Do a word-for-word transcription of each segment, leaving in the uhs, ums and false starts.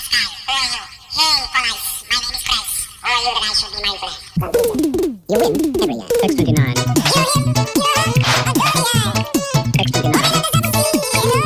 lifestyle. Who are you? Hey, police. My name is Chris. Who are you that I should be mindful of? You win every year. X twenty-nine. X twenty-nine.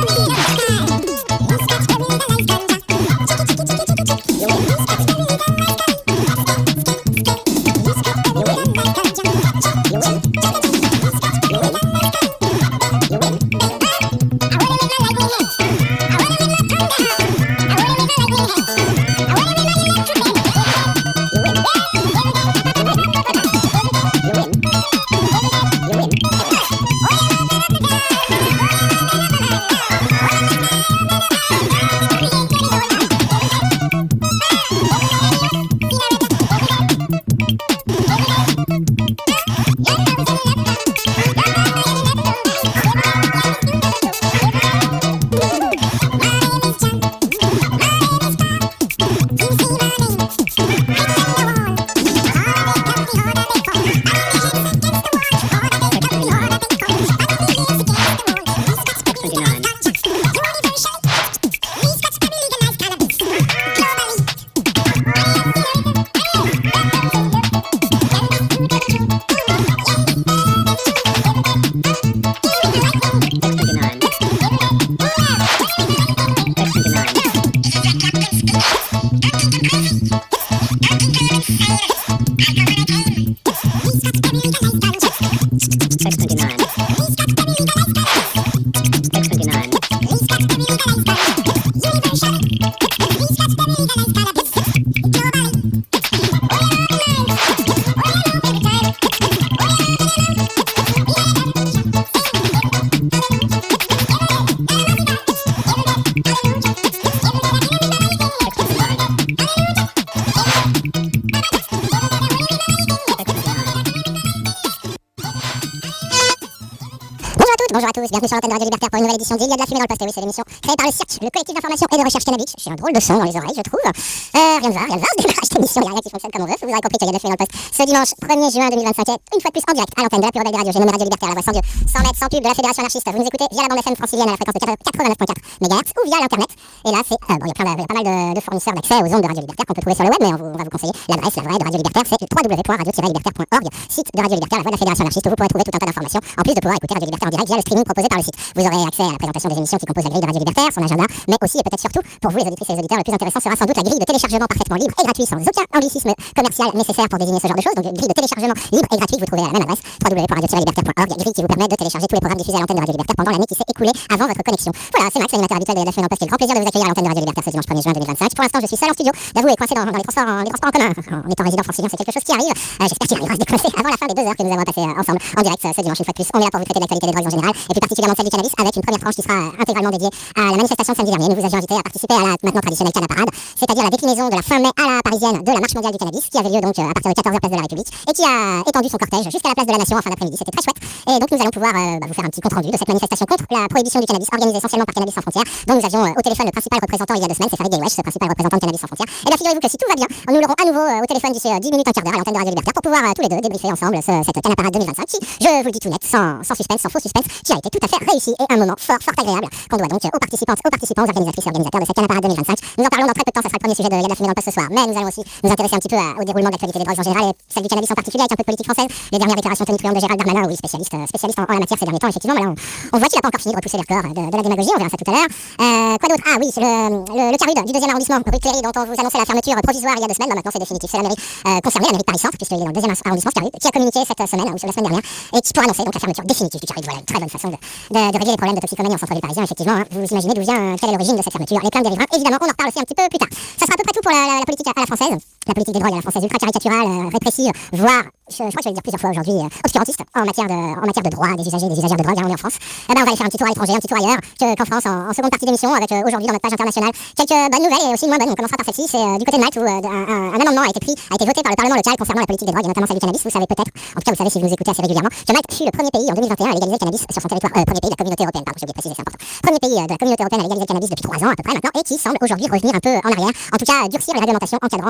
Bonjour à tous, bienvenue sur l'antenne de Radio Libertaire pour une nouvelle édition d'Il y a de la fumée dans le poste. Et oui, c'est l'émission créée par le C I R C, le collectif d'information et de recherche cannabis. J'ai un drôle de son dans les oreilles, je trouve. Euh, rien ne va, rien ne va, ce démarrage d'émission, il n'y a rien qui fonctionne comme on veut. Vous aurez compris qu'il y a de la fumée dans le poste ce dimanche premier juin deux mille vingt-cinq, une fois de plus en direct à l'antenne de la plus rebelle des radios. J'ai nommé Radio Libertaire, la voix sans Dieu, sans maître, sans pub de la Fédération anarchiste. Vous nous écoutez via la bande F M francilienne à la fréquence de quatre-vingt-neuf virgule quatre mégahertz ou via l'internet. Et là, c'est euh, bon, il y a plein de, pas mal de, de fournisseurs d'accès aux ondes de Radio Libertaire qu'on peut trouver sur le web, mais on, vous, on va vous conseiller l'adresse, la vraie de Radio Libertaire, c'est w w w point radio tiret libertaire point org, site de Radio Libertaire, la voix de la Fédération anarchiste, où vous pourrez trouver tout un tas d'informations, en plus de pouvoir écouter Radio Libertaire en direct via le streaming proposé par le site. Vous aurez accès à la présentation des émissions qui composent la grille de Radio Libertaire, son agenda, mais aussi et peut-être surtout, pour vous les auditrices et les auditeurs, le plus intéressant sera sans doute la grille de téléchargement parfaitement libre et gratuit, sans aucun anglicisme commercial nécessaire pour désigner ce genre de choses. Donc grille de téléchargement libre et gratuit, vous trouvez à la même adresse, w w w point radio tiret libertaire point org, grille qui vous permet de télécharger tous les programmes diffusés à l'antenne de Radio Libertaire pendant l'année qui s'est écoulée avant votre connexion. Voilà, c'est Max, l'animateur habituel de la semaine en poste. C'est le grand plaisir de vous accueillir à l'antenne de Radio Libertaire ce dimanche premier juin deux mille vingt-cinq. Pour l'instant, je suis seul en studio, d'avouer et coincé dans, dans les transports en, les transports en commun. En étant résident francilien, c'est quelque chose qui arrive. Euh, J'espère qu'il arrivera à se décoincer avant la fin des deux heures que nous allons passer euh, ensemble en direct ce dimanche une fois de plus. On est là pour vous traiter de l'actualité des drogues en général et plus particulièrement celle du cannabis, avec une première tranche qui sera intégralement dédiée à la manifestation de samedi dernier. Nous vous avions invité à participer à la maintenant traditionnelle Canaparade, c'est-à-dire la déclinaison de la fin mai à la parisienne de la marche mondiale du cannabis, qui avait lieu donc à partir de quatorze heures place de la République et qui a étendu son cortège jusqu'à la place de la Nation en fin d'après-midi. C'était très chouette. Et donc nous allons pouvoir euh, bah, vous faire un petit compte rendu de cette manifestation contre la prohibition du cannabis organisée essentiellement par Cannabis sans frontières, dont nous avions euh, au téléphone le principal représentant il y a deux semaines, c'est Farid Gaywesh, ce principal représentant de Cannabis sans frontières. Et bien figurez-vous que si tout va bien, nous l'aurons à nouveau euh, au téléphone d'ici euh, dix minutes, un quart d'heure à l'antenne de Radio Libertaire pour pouvoir euh, tous les deux débriefer ensemble ce, cette Canaparade deux mille vingt-cinq qui, je vous le dis tout net, sans, sans suspense, sans faux suspense, qui a été tout à fait réussi et un moment fort, fort agréable qu'on doit donc aux participantes, aux participants, aux organisatrices et organisateurs de cette Canaparade deux mille vingt-cinq. Nous en parlons dans très peu de temps, ça sera le premier sujet de Il y a de la fumée dans le poste ce soir, mais nous allons aussi nous intéresser un petit peu à, au déroulement de l'actualité des drogues en général et celle du cannabis en particulier, avec un peu de politique française, les dernières déclarations tonitruantes de Gérald Darmanin, oui, spécialiste, euh, spécialiste en, en la matière ces derniers temps, effectivement, mais là on, on voit qu'il n'a pas encore fini de repousser les records de, de la démagogie, on verra ça tout à l'heure. Euh, quoi d'autre? Ah oui, c'est le, le, le Carude du deuxième arrondissement, rue Cléry, dont on vous annonçait la fermeture provisoire il y a deux semaines, bah maintenant c'est définitif, c'est la mairie euh, concernée, la mairie de Paris-Centre, puisqu'il est dans le deuxième arrondissement, ce Carude, qui a communiqué cette semaine, ou la semaine dernière, et qui pourra annoncer donc la fermeture définitive du Carude. Voilà, une très bonne façon de, de, de régler les problèmes de toxicomanie en centre-ville parisien, effectivement, hein. Vous imaginez d'où vient, quelle est l'origine de cette fermeture, les plaintes des riverains, évidemment, on en reparle aussi un petit peu plus tard. Ça sera à peu près tout pour la, la, la politique à, à la française, la politique des drogues à la française, ultra caricaturale, euh, répressive, voire, je, je crois que je vais le dire plusieurs fois aujourd'hui, euh, obscurantiste en matière de, en matière de droit des usagers, des usagères de drogue, hein, on est en France. Eh ben, on va aller faire un petit tour à l'étranger, un petit tour ailleurs, que, qu'en France, en, en seconde partie d'émission, avec euh, aujourd'hui dans notre page internationale quelques bonnes nouvelles et aussi moins bonnes. On commencera par celle-ci, c'est euh, du côté de Malte où euh, un, un, un amendement a été pris, a été voté par le Parlement local concernant la politique des drogues et notamment celle du cannabis. Vous savez peut-être, en tout cas vous savez si vous nous écoutez assez régulièrement, que Malte fut le premier pays en deux mille vingt et un à légaliser le cannabis sur son territoire, euh, premier pays de la communauté européenne, pardon, j'ai oublié de préciser, c'est important. Premier pays euh, de la communauté européenne à légaliser le cannabis depuis trois ans à peu près maintenant et qui semble aujourd'hui revenir un peu en arrière, en tout cas durcir les réglementations encadrant le,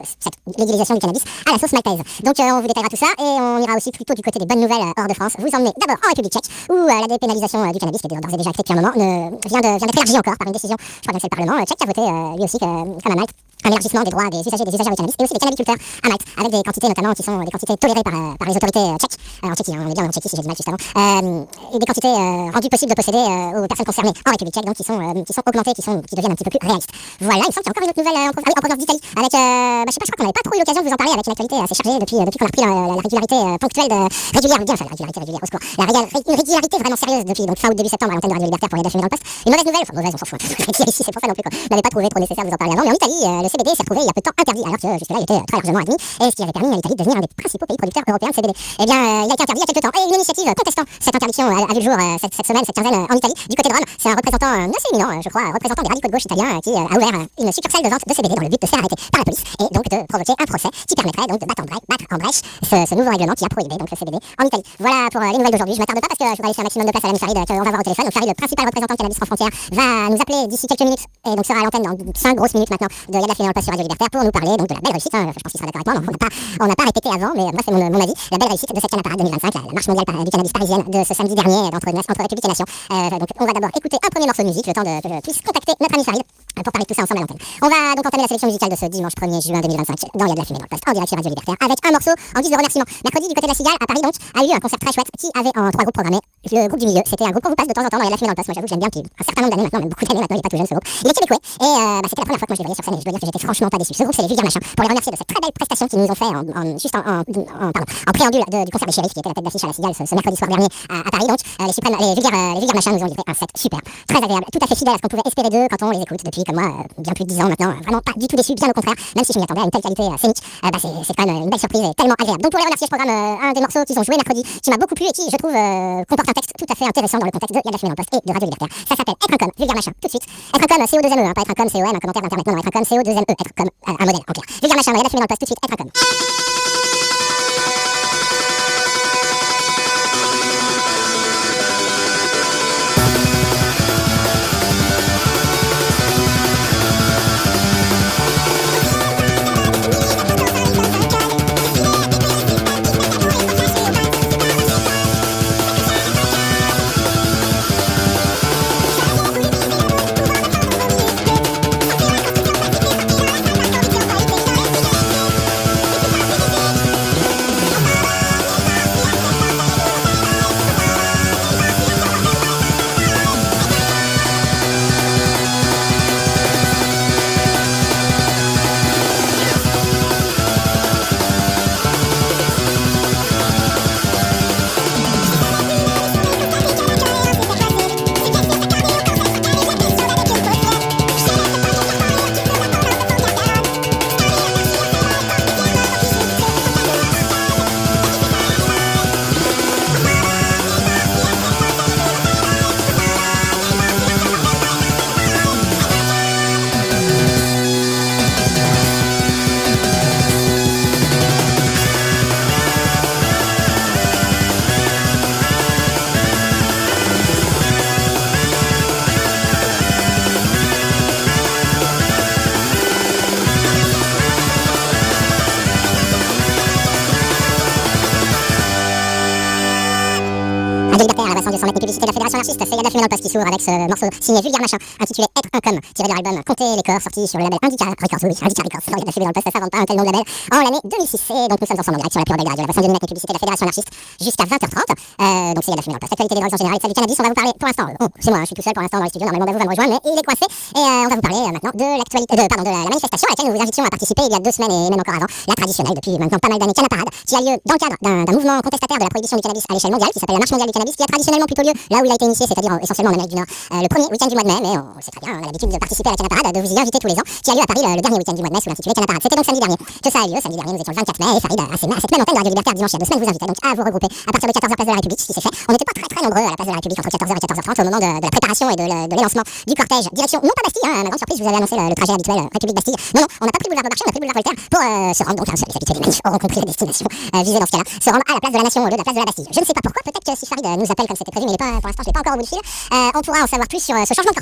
cette légalisation du cannabis à la sauce maltaise. Donc euh, on vous détaillera tout ça et on ira aussi plutôt du côté des bonnes nouvelles euh, hors de France. Vous emmenez d'abord en République tchèque où euh, la dépénalisation euh, du cannabis, qui est d'ores et déjà actée depuis un moment, ne, vient de- vient d'être élargie encore par une décision, je crois bien que c'est le Parlement euh, tchèque qui a voté euh, lui aussi, que- comme à Malte, un élargissement des droits des usagers des usagers du cannabis et aussi des cannabiculteurs à Malte, avec des quantités notamment qui sont des quantités tolérées par, euh, par les autorités euh, tchèques, euh, en Tchéquie, hein, on est bien en Tchéquie si j'ai dit mal juste avant, euh, et des quantités euh, rendues possibles de posséder euh, aux personnes concernées en République tchèque, donc qui sont, euh, qui sont augmentées, qui, sont, qui deviennent un petit peu plus réalistes. Voilà, il me semble qu'il y a encore une autre nouvelle euh, en, pro- ah oui, en provenance d'Italie, avec, euh, bah, je sais pas, je crois qu'on n'avait pas trop eu l'occasion de vous en parler, avec une actualité assez chargée depuis, euh, depuis qu'on a repris la, la, la régularité euh, ponctuelle de régulière, bien, enfin la régularité régulière, au secours, la régal- ré- une régularité vraiment sérieuse depuis donc fin août début septembre à l'antenne de Radio Libertaire pour les Fumer dans le poste. Une mauvaise nouvelle, enfin mauvaise, on s'en fout, on va dire ici, c'est pour ça non plus quoi. On n'avait pas trouvé trop nécessaire de vous en parler avant, mais en Italie, euh, le C B D s'est retrouvé il y a peu de temps interdit, alors que jusque-là il était euh, très largement admis, et ce qui avait permis à l'Italie de devenir un des principaux pays producteurs européens de C B D. Eh bien, euh, il a été interdit il y a quelques temps, et une initiative contestant cette interdiction a, a vu le jour euh, cette, cette semaine, cette quinzaine euh, en Italie, du côté de Rome. C'est un représentant euh, assez éminent, euh, je crois, un représentant des radicaux de gauche italiens euh, qui euh, a ouvert euh, une succursale de vente de C B D dans le but de se faire arrêter par la police et donc de provoquer un procès qui permettrait donc de battre en brèche, battre en brèche ce, ce nouveau règlement qui a prohibé donc le C B D en Italie. Voilà pour euh, les nouvelles d'aujourd'hui. Je m'attarde pas parce que je voudrais laisser un maximum de place à l'ami Farid, qu'on va voir au téléphone. Donc Farid, le principal représentant de Cannabis Sans Frontières, va nous appeler d'ici quelques minutes et donc sera à l'antenne dans cinq grosses minutes maintenant de Y'a de la fumée dans le poste sur Radio Libertaire pour nous parler donc de la belle réussite. Hein, je pense qu'il sera d'accord avec moi, on n'a pas, on n'a pas répété avant, mais moi c'est mon, mon avis, la belle réussite de cette Cannaparade deux mille vingt-cinq, la, la marche mondiale par- du cannabis parisienne de ce samedi dernier entre, entre République et Nation. Euh, donc on va d'abord écouter un premier morceau de musique, le temps de, que je puisse contacter notre ami Farid euh, pour parler de tout ça ensemble à l'antenne. On va donc entamer la sélection musicale de ce dimanche premier juin deux mille vingt-cinq dans Y'a de la fumée dans le poste en direct sur Radio Libertaire avec un morceau en guise de remerciement. Mercredi du côté de la Cigale à Paris donc a eu un concert très chouette qui avait en trois groupes programmés. Le groupe du milieu, c'était un groupe qu'on vous passe de temps en temps dans Y'a de la fumée dans le poste. Moi j'avoue que j'aime bien depuis un certain nombre d'années maintenant, même beaucoup d'années maintenant, il est pas tout jeune ce groupe. Il est québécois et euh, bah, c'était la première fois que moi je les voyais sur scène et je dois dire que j'étais franchement pas déçu. Ce groupe c'est les Vulgaires Machin pour les remercier de cette très belle prestation qu'ils nous ont fait en, en, juste en, en, en, pardon, en préambule de- du concert des Shérifs qui était la tête d'affiche à la Cigale ce, ce mercredi soir dernier à, à Paris donc. Euh, les, suprêmes, les, vulgaires, euh, les Vulgaires Machins nous ont livré un set super, très agréable, tout à fait fidèle à ce qu'on pouvait espérer d'eux quand on les écoute depuis comme moi euh, bien plus de dix ans maintenant. Euh, vraiment pas du tout déçu, bien au contraire, même si je m'y attendais à une telle qualité euh, scénique. Euh, bah, c'est c'est quand même une belle surprise et tellement agréable. Donc pour les remercier, je programme euh, un des morceaux qu'ils ont joué mercredi qui m'a beaucoup plu et qui je trouve euh, comporte un texte tout à fait intéressant dans le contexte de Y'a de la fumée dans le poste et de Radio Libertaire. Ça s'appelle Être un com, Vulgaire Machin, tout de suite. Être un com, C O deux M E, hein, pas être un com, C O M, un commentaire d'internet, non, non, être un com, C O deux M E, être comme euh, un modèle en clair. Vulgaire Machin, Y'a de la fumée dans le poste, tout de suite, être un com. Radio Libertaire, à la deux cents mètres des publicités de la Fédération Anarchiste, c'est Y'a de la fumée dans le poste qui s'ouvre avec ce morceau signé Vulgaire Machin, intitulé Être un com, tiré de leur album Comptez les corps, sorti sur le label Indica Records, oui, Indica Records, dans Y'a de la fumée dans le poste, ça s'invente pas un tel nom de label, en l'année deux mille six, et donc nous sommes ensemble en direct sur la pure belle radio, la façon de mètres des publicités de la Fédération Anarchiste, jusqu'à vingt heures trente, euh, donc c'est Y'a de la fumée dans le poste, actualité des drogues en général et celle du cannabis, on va vous parler pour l'instant, oh, c'est moi, hein, je suis tout seul pour l'instant dans les studios, normalement Babou va me rejoindre, mais il est coincé, et euh, on va vous parler euh, maintenant de l'actualité, de, pardon, de la, la manifestation à laquelle nous vous invitions à participer il y a deux semaines et même encore avant, la traditionnelle depuis maintenant pas mal d'années Cannaparade, qui a lieu dans le cadre d'un mouvement contestataire de la prohibition du cannabis à l'échelle mondiale, qui s'appelle la Marche mondiale du cannabis, qui a traditionnellement plutôt lieu là où il a été initié, c'est-à-dire euh, essentiellement en Amérique du Nord, euh, le premier week-end du mois de mai, mais on, on sait très bien, on a l'habitude de participer à la Cannaparade, de vous y inviter tous les ans, qui a lieu à Paris le, le dernier week-end du mois de mai sous l'intitulé Cannaparade. C'était donc samedi dernier que ça a lieu, samedi dernier nous étions le vingt-quatre mai, et Farid, à, à, ces- à cette même antenne de Radio Libertaire dimanche il y a deux semaines, vous invitait donc à vous regrouper à partir de quatorze heures place de la République, ce qui s'est fait. On n'était pas très très nombreux à la place de la République entre quatorze heures et quatorze heures trente au moment de, de la préparation et de, le- de l'élancement du cortège, direction, non pas Bastille, hein, à ma grande surprise, je vous avais annoncé le, le trajet habituel euh, République-Bastille. Non, non, on n'a pas pris le boulevard Beaumarchais, on a pris le boulevard Voltaire pour euh, se rendre, donc hein, les habitués des manifs auront compris la destination euh, visée dans ce cas-là, se rendre à la place de la Nation au lieu de la place de la Bastille. Je ne sais pas pourquoi, peut-être que si Farid euh, nous appelle comme c'était prévu, mais il est pas, pour l'instant je l'ai pas encore au bout du fil, euh, on pourra en savoir plus sur euh, ce changement de cortège.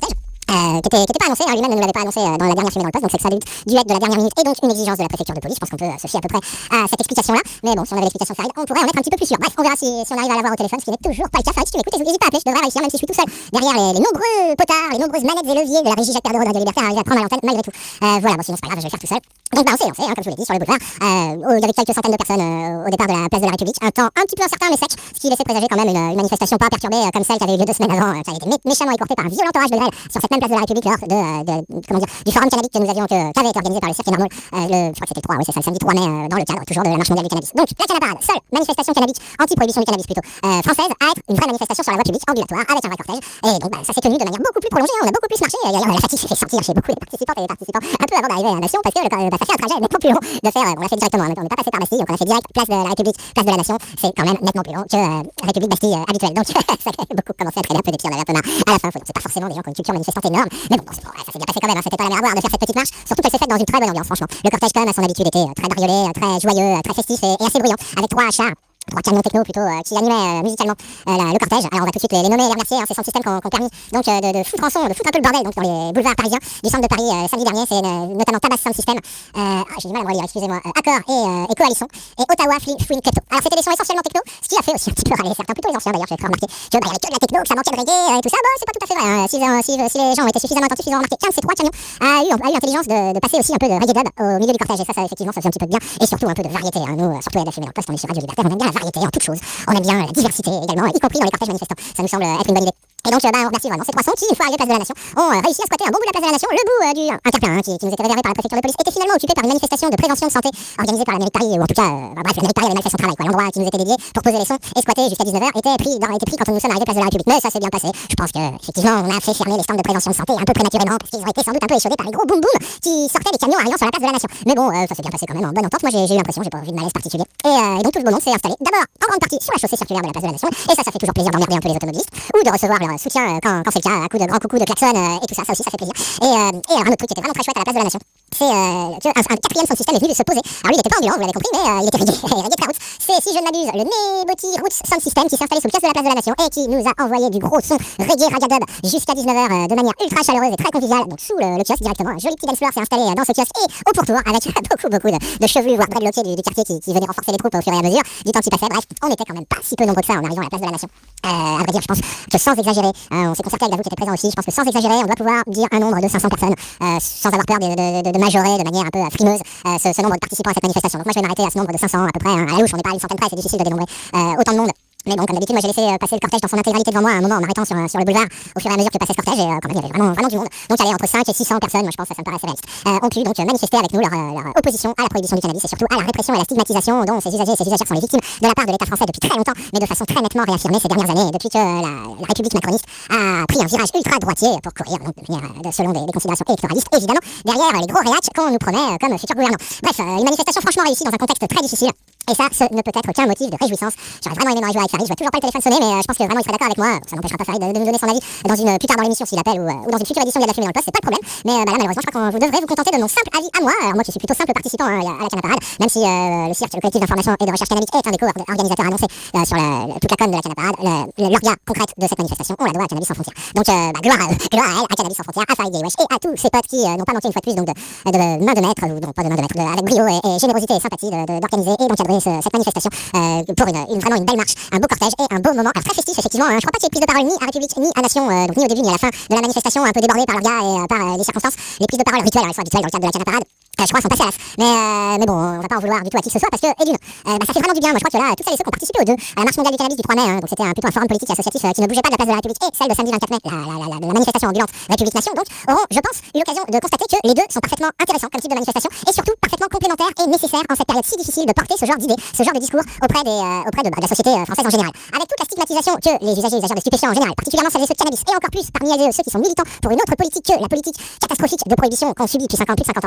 Euh, qui était, qui était pas annoncé, hein, lui-même ne nous l'avait pas annoncé euh, dans la dernière fumée dans le poste, donc c'est que ça dû dû être de la dernière minute et donc une exigence de la préfecture de police. Je pense qu'on peut euh, se fier à peu près à cette explication-là, mais bon, si on avait l'explication Farid, on pourrait en être un petit peu plus sûr. Bref, on verra si, si on arrive à l'avoir au téléphone, ce qui n'est toujours pas le cas. Farid, si tu m'écoutes, n'hésite pas à appeler, je devrais réussir, même si je suis tout seul derrière les, les nombreux potards, les nombreuses manettes et leviers de la régie Jacques Perdereau de Radio Liberté à arriver à prendre à l'antenne malgré tout. Euh, voilà, bon, sinon c'est pas grave, je vais le faire tout seul. Donc bah on s'est lancé, hein, comme je vous l'ai dit, sur le boulevard. Euh, oh, il y avait quelques centaines de personnes euh, au départ de la place de la République, un temps un petit peu incertain mais sec, ce qui laissait présager quand même une, une manifestation pas perturbée euh, comme celle qui avait eu lieu deux semaines avant, euh, qui avait été mé méchamment écourtée par un violent orage de grêle sur cette même place de la République lors de, de, de comment dire, du forum cannabique que nous avions, que, qui avait été organisé par le Cirque Marmol, euh, le, je crois que c'était le trois, oui c'est ça, le samedi trois mai, euh, dans le cadre toujours de la marche mondiale du cannabis. Donc la cannaparade, seule manifestation cannabique, anti-prohibition du cannabis plutôt, euh, française, à être une vraie manifestation sur la voie publique, ambulatoire, avec un vrai cortège. Et donc bah, ça s'est tenu de manière beaucoup plus prolongée, on a beaucoup plus marché, et d'ailleurs la fatigue s'est fait sentir chez beaucoup de participantes et des participants un peu avant d'arriver à la Nation, parce que le, bah, ça fait un trajet nettement plus long de faire, euh, on l'a fait directement, on n'est pas passé par Bastille, donc on a fait direct place de la République, place de la Nation, c'est quand même nettement plus long que euh, République Bastille euh, habituelle. Donc ça a beaucoup commencé à traîner un peu des tirs, on avait un peu marre à la fin, c'est pas forcément des gens qui ont une culture manifestante énorme, mais bon, bon ouais, ça s'est bien passé quand même, hein, c'était pas la mer à boire de faire cette petite marche, surtout qu'elle s'est faite dans une très bonne ambiance franchement. Le cortège quand même à son habitude était euh, très bariolé, euh, très joyeux, euh, très festif et, et assez bruyant, avec trois chars, trois camions techno plutôt euh, qui animaient euh, musicalement euh, la, le cortège. Alors on va tout de suite les, les nommer et les remercier, hein, ces sound systems qui ont permis donc euh, de, de foutre en son, de foutre un peu le bordel donc dans les boulevards parisiens du centre de Paris euh, samedi dernier. C'est euh, notamment Tabas Sound System, euh, ah, j'ai du mal à me relire, excusez-moi, euh, Accor et, euh, et Coalition, et Ottawa Free Free Klepto. Alors c'était des sons essentiellement techno, ce qui a fait aussi un petit peu râler certains, plutôt les anciens d'ailleurs, j'ai très remarqué que bah, y avait que de la techno, que ça manquait de reggae euh, et tout ça. Bon, c'est pas tout à fait vrai, hein. si, euh, si, si les gens ont été suffisamment attentifs, ils ont remarqué qu'un de ces trois camions a eu, a eu l'intelligence de, de passer aussi un peu de reggae dub au milieu du cortège, et ça, ça effectivement ça faisait un petit peu de bien, et surtout un peu de variété, hein. Nous, euh, surtout à la fumée en poste, on est sur Radio Libertaire, on aime bien la variété en toute chose. On aime bien la diversité également, y compris dans les cortèges manifestants. Ça nous semble être une bonne idée. Et donc, euh, bah, on remercie vraiment ces trois sons qui, une fois arrivés place de la Nation, ont euh, réussi à squatter un bon bout de la place de la Nation. Le bout euh, du interplan hein, qui, qui nous était réservé par la préfecture de police était finalement occupé par une manifestation de prévention de santé organisée par la mairie de Paris, ou en tout cas, euh, bah, bref, la mairie de Paris avait mal fait son travail, quoi. L'endroit qui nous était dédié pour poser les sons et squatter jusqu'à dix-neuf heures était pris, dans, était pris quand nous sommes arrivés place de la République. Mais ça s'est bien passé. Je pense que, effectivement, on a fait fermer les stands de prévention de santé un peu prématurément parce qu'ils ont été sans doute un peu échaudés par les gros boum boum qui sortaient des camions arrivant sur la place de la Nation. Mais bon, euh, ça s'est bien passé quand même en bonne entente. Moi, j'ai eu l'impression, j'ai pas vu de malaise particulier. Et, euh, et donc, tout le beau monde s'est installé d'abord en grande partie sur la chaussée circulaire de la place de la Nation. Et ça, ça fait toujours plaisir d'emmerder un peu les automobilistes ou de recevoir leur soutien euh, quand, quand c'est le cas, à coup de grands coucous de klaxon euh, et tout ça, ça aussi, ça fait plaisir. Et, euh, et alors, un autre truc qui était vraiment très chouette à la place de la Nation, c'est euh, que un, un quatrième sound system est venu se poser. Alors lui, il était pas ambulant, vous l'avez compris, mais euh, il était reggae, reggae très roots. C'est, si je ne m'abuse, le Neboti Roots Sound System qui s'est installé sous le kiosque de la place de la Nation et qui nous a envoyé du gros son reggae ragadub jusqu'à dix-neuf heures euh, de manière ultra chaleureuse et très conviviale. Donc sous le, le kiosque directement, un joli petit dance floor s'est installé euh, dans ce kiosque et au pourtour avec beaucoup beaucoup de, de chevelus, voire dreadlockés du, du quartier qui, qui venaient renforcer les troupes au fur et à mesure du temps qui passait. Bref, on était quand même pas si peu nombreux que ça en arrivant à la place de la Nation. Euh, à vrai dire, je pense que sans exagérer, hein, on s'est concerté avec Davou qui était présent aussi, je pense que sans exagérer, on doit pouvoir dire un nombre de cinq cents personnes, euh, sans avoir peur de, de, de, de majorer de manière un peu euh, frimeuse euh, ce, ce nombre de participants à cette manifestation. Donc moi je vais m'arrêter à ce nombre de cinq cents à peu près, hein, à la louche, on n'est pas à une centaine près, c'est difficile de dénombrer euh, autant de monde. Mais bon, comme d'habitude, moi j'ai laissé euh, passer le cortège dans son intégralité devant moi à un moment en m'arrêtant sur, euh, sur le boulevard au fur et à mesure que passait ce cortège et euh, quand même il y avait vraiment, vraiment du monde. Donc il y avait entre cinq et six cents personnes, moi je pense que ça, ça me paraissait réaliste. Euh, ont pu donc euh, manifester avec nous leur, euh, leur opposition à la prohibition du cannabis et surtout à la répression et à la stigmatisation dont ces usagers et ces usagères sont les victimes de la part de l'État français depuis très longtemps, mais de façon très nettement réaffirmée ces dernières années, depuis que la, la République macroniste a pris un virage ultra droitier pour courir donc de manière, euh, de, selon des, des considérations électoralistes évidemment, derrière euh, les gros réacs qu'on nous promet euh, comme futur gouvernement. Bref, euh, une manifestation franchement réussie dans un contexte très difficile. Et ça, ce ne peut être qu'un motif de réjouissance. J'aurais vraiment aimé me réjouir avec Farid. Je vois toujours pas le téléphone sonner, mais euh, je pense que vraiment il serait d'accord avec moi. Ça n'empêchera pas Farid de, de nous donner son avis dans une plus tard dans l'émission s'il appelle ou, euh, ou dans une future édition de la fumée dans le poste, c'est pas le problème. Mais euh, bah là, malheureusement, je crois que vous devrez vous contenter de mon simple avis à moi. Alors moi qui suis plutôt simple participant hein, à la Canaparade, même si euh, le C I R C, le collectif d'information et de recherche cannabique, est un des co-organisateurs annoncés euh, sur la, la, toute la com de la Canaparade, l'orga concrète de cette manifestation, on la doit à Cannabis sans frontières. Donc euh, bah, gloire à eux, gloire à elle, à Cannabis sans frontières, à Farid Gaywesh et à tous ces potes qui euh, n'ont pas manqué une fois de plus donc de, de, de main de maître, ou non pas de main de maître, de, avec brio et, et générosité et sympathie d'organiser et d'encadrer ce, cette manifestation. Euh, pour une, une, vraiment une belle marche, un beau cortège et un beau moment. Alors très festif effectivement, hein. Je crois pas qu'il y ait prise de parole ni à République ni à Nation, euh, donc ni au début ni à la fin de la manifestation, un peu débordée par leur gars et euh, par euh, les circonstances. Les prises de parole rituelles, elles sont habituelles dans le cadre de la Canaparade. Euh, je crois sont passées à l'as. Mais, euh, mais bon, on va pas en vouloir du tout à qui que ce soit parce que, et d'une, euh, bah, ça fait vraiment du bien. Moi je crois que là, toutes celles et ceux qui ont participé aux deux, à la marche mondiale du cannabis du trois mai, hein, donc c'était un, plutôt un forum politique et associatif euh, qui ne bougeait pas de la place de la République, et celle de samedi vingt-quatre mai, la, la, la, la, la manifestation ambulante République-Nation, donc auront, je pense, eu l'occasion de constater que les deux sont parfaitement intéressants comme type de manifestation et surtout parfaitement complémentaires et nécessaires en cette période si difficile de porter ce genre d'idées, ce genre de discours auprès, des, euh, auprès de, bah, de la société euh, française en général. Avec toute la stigmatisation que les usagers et usagères de stupéfiants en général, particulièrement celles et ceux de cannabis, et encore plus parmi elles et ceux qui sont militants pour une autre politique que la politique catastrophique de prohibition qu'on subit depuis cinquante, plus de cinquante ans maintenant,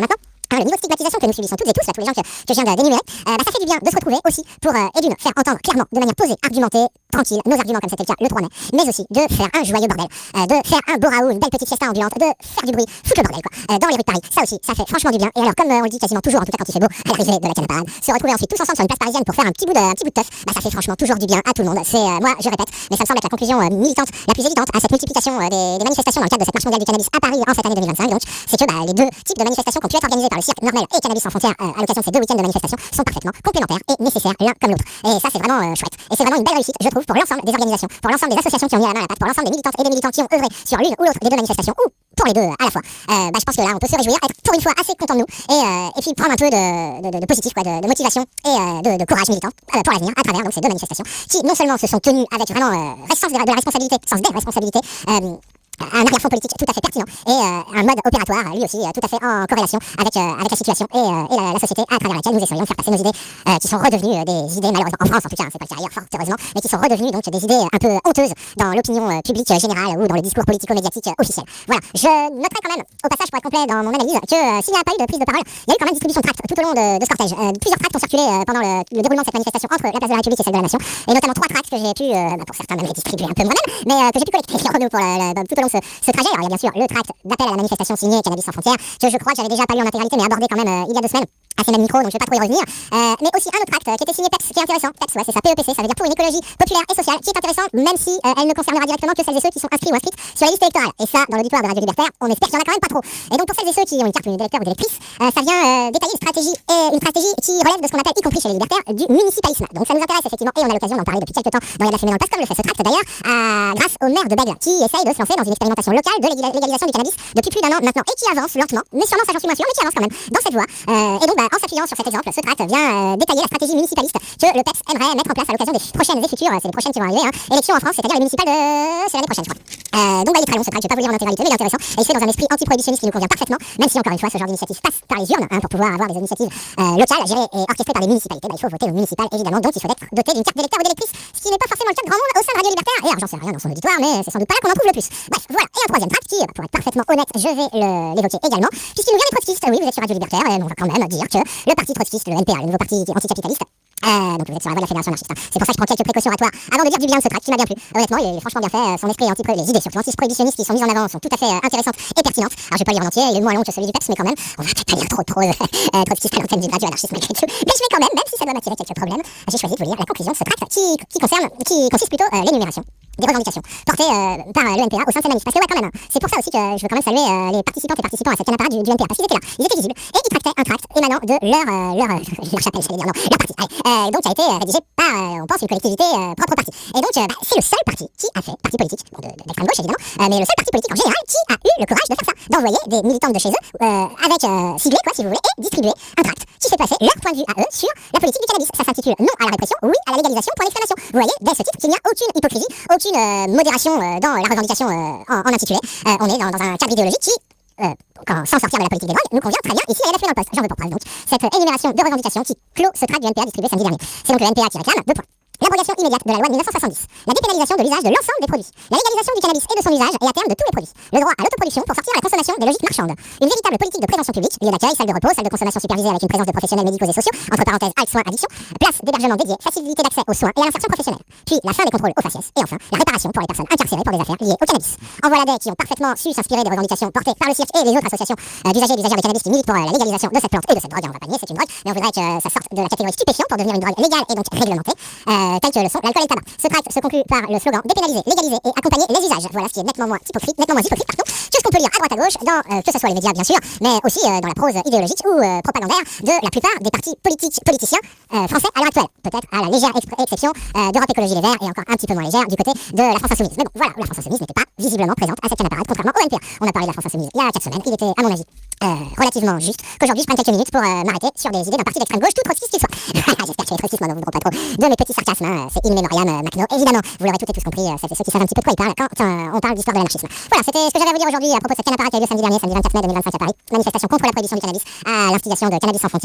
Hein, le niveau de stigmatisation que nous subissons toutes et tous, là, tous les gens que, que je viens de d'énumérer, euh, bah, ça fait du bien de se retrouver aussi pour, euh, et d'une, faire entendre clairement, de manière posée, argumentée, tranquille, nos arguments comme c'était le cas le trois mai, mais aussi de faire un joyeux bordel, euh, de faire un beau raout, une belle petite fiesta ambulante, de faire du bruit, foutre le bordel quoi, euh, dans les rues de Paris. Ça aussi, ça fait franchement du bien. Et alors, comme euh, on le dit quasiment toujours, en tout cas quand il fait beau, à l'arrivée de la canne à parade, se retrouver ensuite tous ensemble sur une place parisienne pour faire un petit bout de, un petit bout de teuf, bah, ça fait franchement toujours du bien à tout le monde. C'est, euh, moi, je répète, mais ça me semble être la conclusion euh, militante la plus évidente à cette multiplication euh, des, des manifestations dans le cadre de cette marche mondiale du cannabis à Paris en cette année deux mille vingt-cinq. Donc, c'est que bah, les deux types de manifestations qui ont pu être organisées par le cirque Normel et Cannabis sans frontières euh, à l'occasion de ces deux week-ends de manifestation sont parfaitement complémentaires et nécessaires l'un comme l'autre. Et ça, c'est vraiment euh, chouette. Et c'est vraiment une belle réussite, je trouve, pour l'ensemble des organisations, pour l'ensemble des associations qui ont mis la main à la pâte, pour l'ensemble des militantes et des militants qui ont œuvré sur l'une ou l'autre des deux manifestations, ou pour les deux à la fois. Euh, bah, je pense que là, on peut se réjouir, être pour une fois assez content de nous, et, euh, et puis prendre un peu de, de, de, de positif, quoi, de, de motivation et euh, de, de courage militant euh, pour l'avenir à travers donc, ces deux manifestations qui non seulement se sont tenues avec vraiment euh, sens de la responsabilité, sens des responsabilités, euh, un arrière-fond politique tout à fait pertinent et euh, un mode opératoire lui aussi euh, tout à fait en corrélation avec, euh, avec la situation et, euh, et la, la société à travers laquelle nous essayons de faire passer nos idées euh, qui sont redevenues euh, des idées malheureusement en France en tout cas, hein, c'est pas le cas ailleurs fort heureusement, mais qui sont redevenues donc des idées un peu honteuses dans l'opinion euh, publique euh, générale ou dans le discours politico-médiatique euh, officiel. Voilà, je noterai quand même au passage pour être complet dans mon analyse que euh, s'il n'y a pas eu de prise de parole, il y a eu quand même distribution de tracts tout au long de, de ce cortège. Euh, plusieurs tracts ont circulé euh, pendant le, le déroulement de cette manifestation entre la place de la République et celle de la Nation, et notamment trois tracts que j'ai pu, euh, bah, pour certains même les distribuer un peu moi-même, mais euh, que j'ai pu collecter pour nous pour le, le, tout au long de ce, ce trajet. Alors, il y a bien sûr le tract d'appel à la manifestation signé Cannabis sans frontières, que je crois que j'avais déjà pas lu en intégralité, mais abordé quand même euh, il y a deux semaines à ces mêmes micros, donc je vais pas trop y revenir. Euh, mais aussi un autre tract euh, qui était signé P E P S, qui est intéressant. P E P S, ouais, c'est ça, P E P C, ça veut dire pour une écologie populaire et sociale, qui est intéressant, même si euh, elle ne concernera directement que celles et ceux qui sont inscrits ou inscrites sur la liste électorale. Et ça, dans l'auditoire de Radio Libertaire, on espère qu'il y en a quand même pas trop. Et donc pour celles et ceux qui ont une carte d'électeur ou d'électrice, euh, ça vient euh, détailler une stratégie, et une stratégie qui relève de ce qu'on appelle, y compris chez les libertaires, du municipalisme. Donc ça nous intéresse effectivement, et on a l'occasion d'en parler depuis quelques temps dans la fumée dans le poste, comme le fait ce tract d'ailleurs, euh, grâce au maire de Bègle, qui essaye de se lancer dans une expérimentation locale de légalisation du cannabis depuis plus d'un an maintenant, et qui avance lentement, mais sûrement, ça j'en suis moins sûr, mais qui avance quand même dans cette voie. Euh, et donc bah, en s'appuyant sur cet exemple, ce tract vient euh, détailler la stratégie municipaliste que le P E P S aimerait mettre en place à l'occasion des prochaines et futures, c'est les prochaines qui vont arriver, hein, élections en France, c'est-à-dire les municipales de... c'est l'année prochaine je crois. Euh, donc bah, il est très long ce tract, je vais pas vous lire en intégralité, mais il est intéressant, et il se fait dans un esprit anti-prohibitionniste qui nous convient parfaitement, même si encore une fois ce genre d'initiative passe par les urnes, hein, pour pouvoir avoir des initiatives euh, locales, gérées et orchestrées par des municipalités, bah, il faut voter aux municipales évidemment, donc il faut être doté d'une carte d'électeur ou d'électrice, ce qui n'est pas forcément le cas de grand monde au sein de Radio Libertaire, et alors j'en sais rien dans son auditoire, mais c'est sans doute pas là qu'on en trouve le plus. Bref, voilà, et un troisième tract qui, bah, pour être parfaitement honnête, je vais le- l'évoquer également, puisqu'il nous vient des trotskistes. Oui, vous êtes sur Radio Libertaire, et on va quand même dire que le parti trotskiste, le N P A, le nouveau parti anticapitaliste, Euh, donc vous êtes sur la voie de la fédération anarchiste, hein. C'est pour ça que je prends quelques précautions oratoires avant de dire du bien de ce tract qui m'a bien plu. Honnêtement, il est franchement bien fait, euh, son esprit anti les idées surtout anti-prohibitionnistes qui sont mises en avant sont tout à fait euh, intéressantes et pertinentes. Alors je vais pas le lire en entier, il est moins long que celui du P E P S, mais quand même, on va peut-être pas lire trop trop euh, trotskiste à l'antenne du radio anarchiste malgré tout. Mais je vais quand même, même si ça doit m'attirer quelques problèmes, j'ai choisi de vous lire la conclusion de ce tract qui, qui concerne, qui consiste plutôt euh, l'énumération des revendications portées euh, par euh, le N P A au sein de ces manifs. Parce que ouais quand même, hein, c'est pour ça aussi que je veux quand même saluer euh, les participantes et participants à cette canne à parade du, du N P A, parce qu'ils étaient là, ils étaient visibles, et ils tractaient un tract émanant de leur, euh, leur, euh, leur chapelle, j'allais dire, non, leur parti. Allez, euh, donc qui a été euh, rédigé par, euh, on pense, une collectivité euh, propre au parti. Et donc, euh, bah, c'est le seul parti qui a fait, parti politique, bon, de, de, d'extrême gauche évidemment, euh, mais le seul parti politique en général qui a eu le courage de faire ça, d'envoyer des militantes de chez eux, euh, avec euh, ciblé, quoi, si vous voulez, et distribuer un tract qui fait passer leur point de vue à eux sur la politique du cannabis. Ça s'intitule Non à la répression, oui à la légalisation, point d'exclamation. Vous voyez, dès ce titre, qu'il n'y a aucune hypocrisie, aucune euh, modération euh, dans la revendication euh, en, en intitulé. Euh, on est dans, dans un cadre idéologique qui, euh, quand, sans sortir de la politique des drogues, nous convient très bien ici à la dans le poste. J'en veux pour preuve donc cette euh, énumération de revendications qui clôt ce tract du N P A distribué samedi dernier. C'est donc le N P A qui réclame deux points. L'abrogation immédiate de la loi de mille neuf cent soixante-dix, la dépénalisation de l'usage de l'ensemble des produits, la légalisation du cannabis et de son usage et à terme de tous les produits, le droit à l'autoproduction pour sortir à la consommation des logiques marchandes, une véritable politique de prévention publique, lieu d'accueil, salle de repos, salle de consommation supervisée avec une présence de professionnels médicaux et sociaux, entre parenthèses halte soins addiction, place d'hébergement dédiée, facilité d'accès aux soins et à l'insertion professionnelle, puis la fin des contrôles aux faciès et enfin la réparation pour les personnes incarcérées pour des affaires liées au cannabis. En voilà des qui ont parfaitement su s'inspirer des revendications portées par le cirque et les autres associations euh, d'usagers et d'usagères de cannabis qui militent pour euh, la légalisation de cette plante et de cette drogue. Et on va pas nier, c'est une drogue, mais on voudrait que ça sorte de la catégorie stupéfiant pour devenir une drogue légale et donc réglementée, euh, telle que le sont l'alcool et le tabac. Ce tract se conclut par le slogan dépénaliser, légaliser et accompagner les usages. Voilà ce qui est nettement moins hypocrite, nettement moins hypocrite pardon, que ce qu'on peut lire à droite à gauche dans euh, que ce soit les médias bien sûr, mais aussi euh, dans la prose idéologique ou euh, propagandaire de la plupart des partis politiques politiciens euh, français à l'heure actuelle. Peut-être à la légère ex- exception euh, d'Europe Écologie Les Verts et encore un petit peu moins légère du côté de la France Insoumise. Mais bon, voilà, la France Insoumise n'était pas visiblement présente à cette canne à parade, contrairement au N P A. On a parlé de la France Insoumise il y a quatre semaines. Il était, à mon avis, euh, relativement juste qu'aujourd'hui je prenne quelques minutes pour euh, m'arrêter sur des idées d'un parti d'extrême gauche, tout trotskiste qu'il soit. J'espère que les trotskistes m'en voudront pas trop de mes petits sarcasmes. Hein. C'est in memoriam euh, Macno, évidemment. Vous l'aurez toutes et tous compris, euh, c'est ceux qui savent un petit peu de quoi ils parlent quand euh, on parle d'histoire de l'anarchisme. Voilà, c'était ce que j'avais à vous dire aujourd'hui à propos de cette canne à parade qui a eu lieu samedi dernier, samedi vingt-quatre mai deux mille vingt-cinq à Paris. Manifestation contre la prohibition du cannabis à l'instigation de Cannabis sans frontières.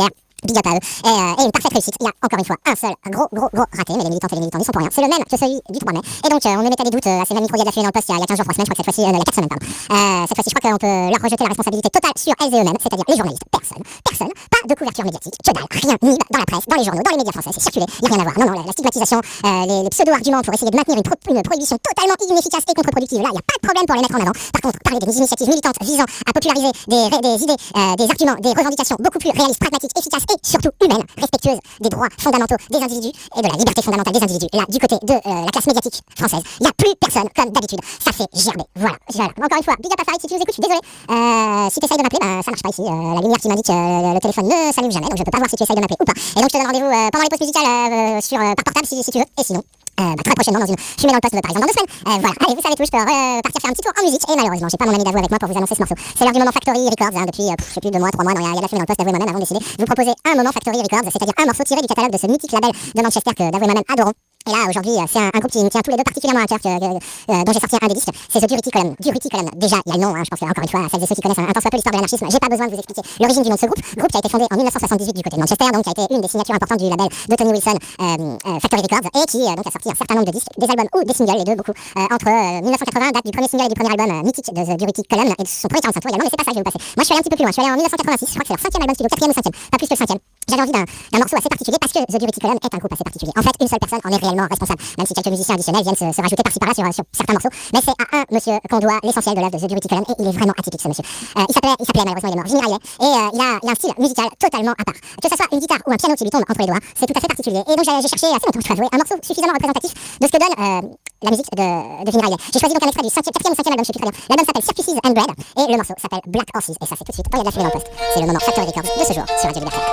Big up à eux. Et, euh, et une parfaite réussite. Il y a encore une fois un seul gros, gros, gros raté, mais les militantes et les militants n'y sont pour rien. C'est le même que celui du trois mai. Et donc, euh, on émettait des doutes euh, à ces mêmes micros d'affilée dans le poste il y a quinze jours, trois semaines. Je crois que cette fois-ci, euh, il y a quatre semaines, pardon. Euh, cette fois-ci, je crois qu'on peut leur rejeter la responsabilité totale sur elles et eux-mêmes, c'est-à-dire les journalistes. Personne. Personne. Pas de couverture médiatique. Que dalle. Rien. Ni dans la presse, dans les journaux, dans les médias français. C'est circulé. Il n'y a rien à voir. Non, non, la, la stigmatisation, euh, les, les pseudo-arguments pour essayer de maintenir une, pro une prohibition totalement inefficace et contre-productive. Là, il n'y a pas de problème pour les mettre en avant. Par contre, parler des initiatives militantes visant à populariser des, des idées, euh, des arguments, des revendications beaucoup plus réalistes, pragmatiques, efficaces et surtout humaines, respectueuses des droits fondamentaux des individus et de la liberté fondamentale des individus. Là, du côté de euh, la classe médiatique française, il n'y a plus personne comme d'habitude. Ça fait gerber. Voilà. voilà. Encore une fois, big up à Farid, si tu nous écoutes, je suis désolé. Euh, si tu essayes de m'appeler, bah, ça marche pas ici. Euh, la lumière qui m'indique euh, le téléphone ne s'allume jamais, donc je peux pas voir si tu essayes de m'appeler ou pas. Et donc je te donne rendez-vous euh, pendant les pauses musicales euh, sur, euh, par portable si, si tu veux. Et sinon, Euh, bah, très prochainement dans une fumée dans le poste par exemple dans deux semaines. Euh, voilà, allez, vous savez tout, je peux repartir faire un petit tour en musique et malheureusement j'ai pas mon ami Davou avec moi pour vous annoncer ce morceau. C'est l'heure du moment Factory Records hein, depuis euh, pff, je sais plus deux mois, trois mois, non, il y, a de la fumée dans le poste. Davou et moi-même avons décidé de vous proposer un moment Factory Records, c'est-à-dire un morceau tiré du catalogue de ce mythique label de Manchester que Davou et moi-même adorons. Et là, aujourd'hui, c'est un, un groupe qui me tient tous les deux particulièrement à cœur, que, que, euh, dont j'ai sorti un des disques. C'est The Durity Column. Durity Column. Déjà, il y a le nom, hein, je pense que, encore une fois, celles et ceux qui connaissent un, un peu l'histoire de l'anarchisme, j'ai pas besoin de vous expliquer l'origine du nom de ce groupe. Groupe qui a été fondé en mille neuf cent soixante-dix-huit du côté de Manchester, donc qui a été une des signatures importantes du label de Tony Wilson, euh, euh, Factory Records, et qui euh, donc a sorti un certain nombre de disques, des albums ou des singles, les deux beaucoup, euh, entre euh, mille neuf cent quatre-vingts, date du premier single et du premier album euh, mythique de The Durity Column, et de son premier quarante-cinq tours également, mais c'est pas ça que je vais vous passer. Moi, je suis allé un petit peu plus loin, je suis allé en mille neuf cent quatre-vingt-six, je crois que c'est leur cinquième album studio, quatrième ou cinquième, pas plus que le cinquième. J'avais envie d'un morceau assez particulier parce que The Durity Column est un groupe assez particulier. En fait, une seule personne en est réellement responsable, même si quelques musiciens additionnels viennent se, se rajouter par-ci par-là sur, sur certains morceaux. Mais c'est à un monsieur qu'on doit l'essentiel de l'œuvre de The Durity Column et il est vraiment atypique ce monsieur. Euh, il s'appelait, il s'appelait malheureusement il est mort, Jimmy Riley, et euh, il, a, il a un style musical totalement à part. Que ce soit une guitare ou un piano qui lui tombe entre les doigts, c'est tout à fait particulier. Et donc j'ai cherché assez longtemps, je dois avouer, un morceau suffisamment représentatif de ce que donne euh, la musique de, de Jimmy Riley. J'ai choisi donc un extrait du quatrième ou cinquième album, je sais plus très bien. L'album s'appelle Circuses and Bread et le morceau s'appelle Black Horses. Et ça c'est tout de suite, quand il y a de la fumée dans le poste. C'est le moment Factory Records de ce jour sur Radio Libertaire.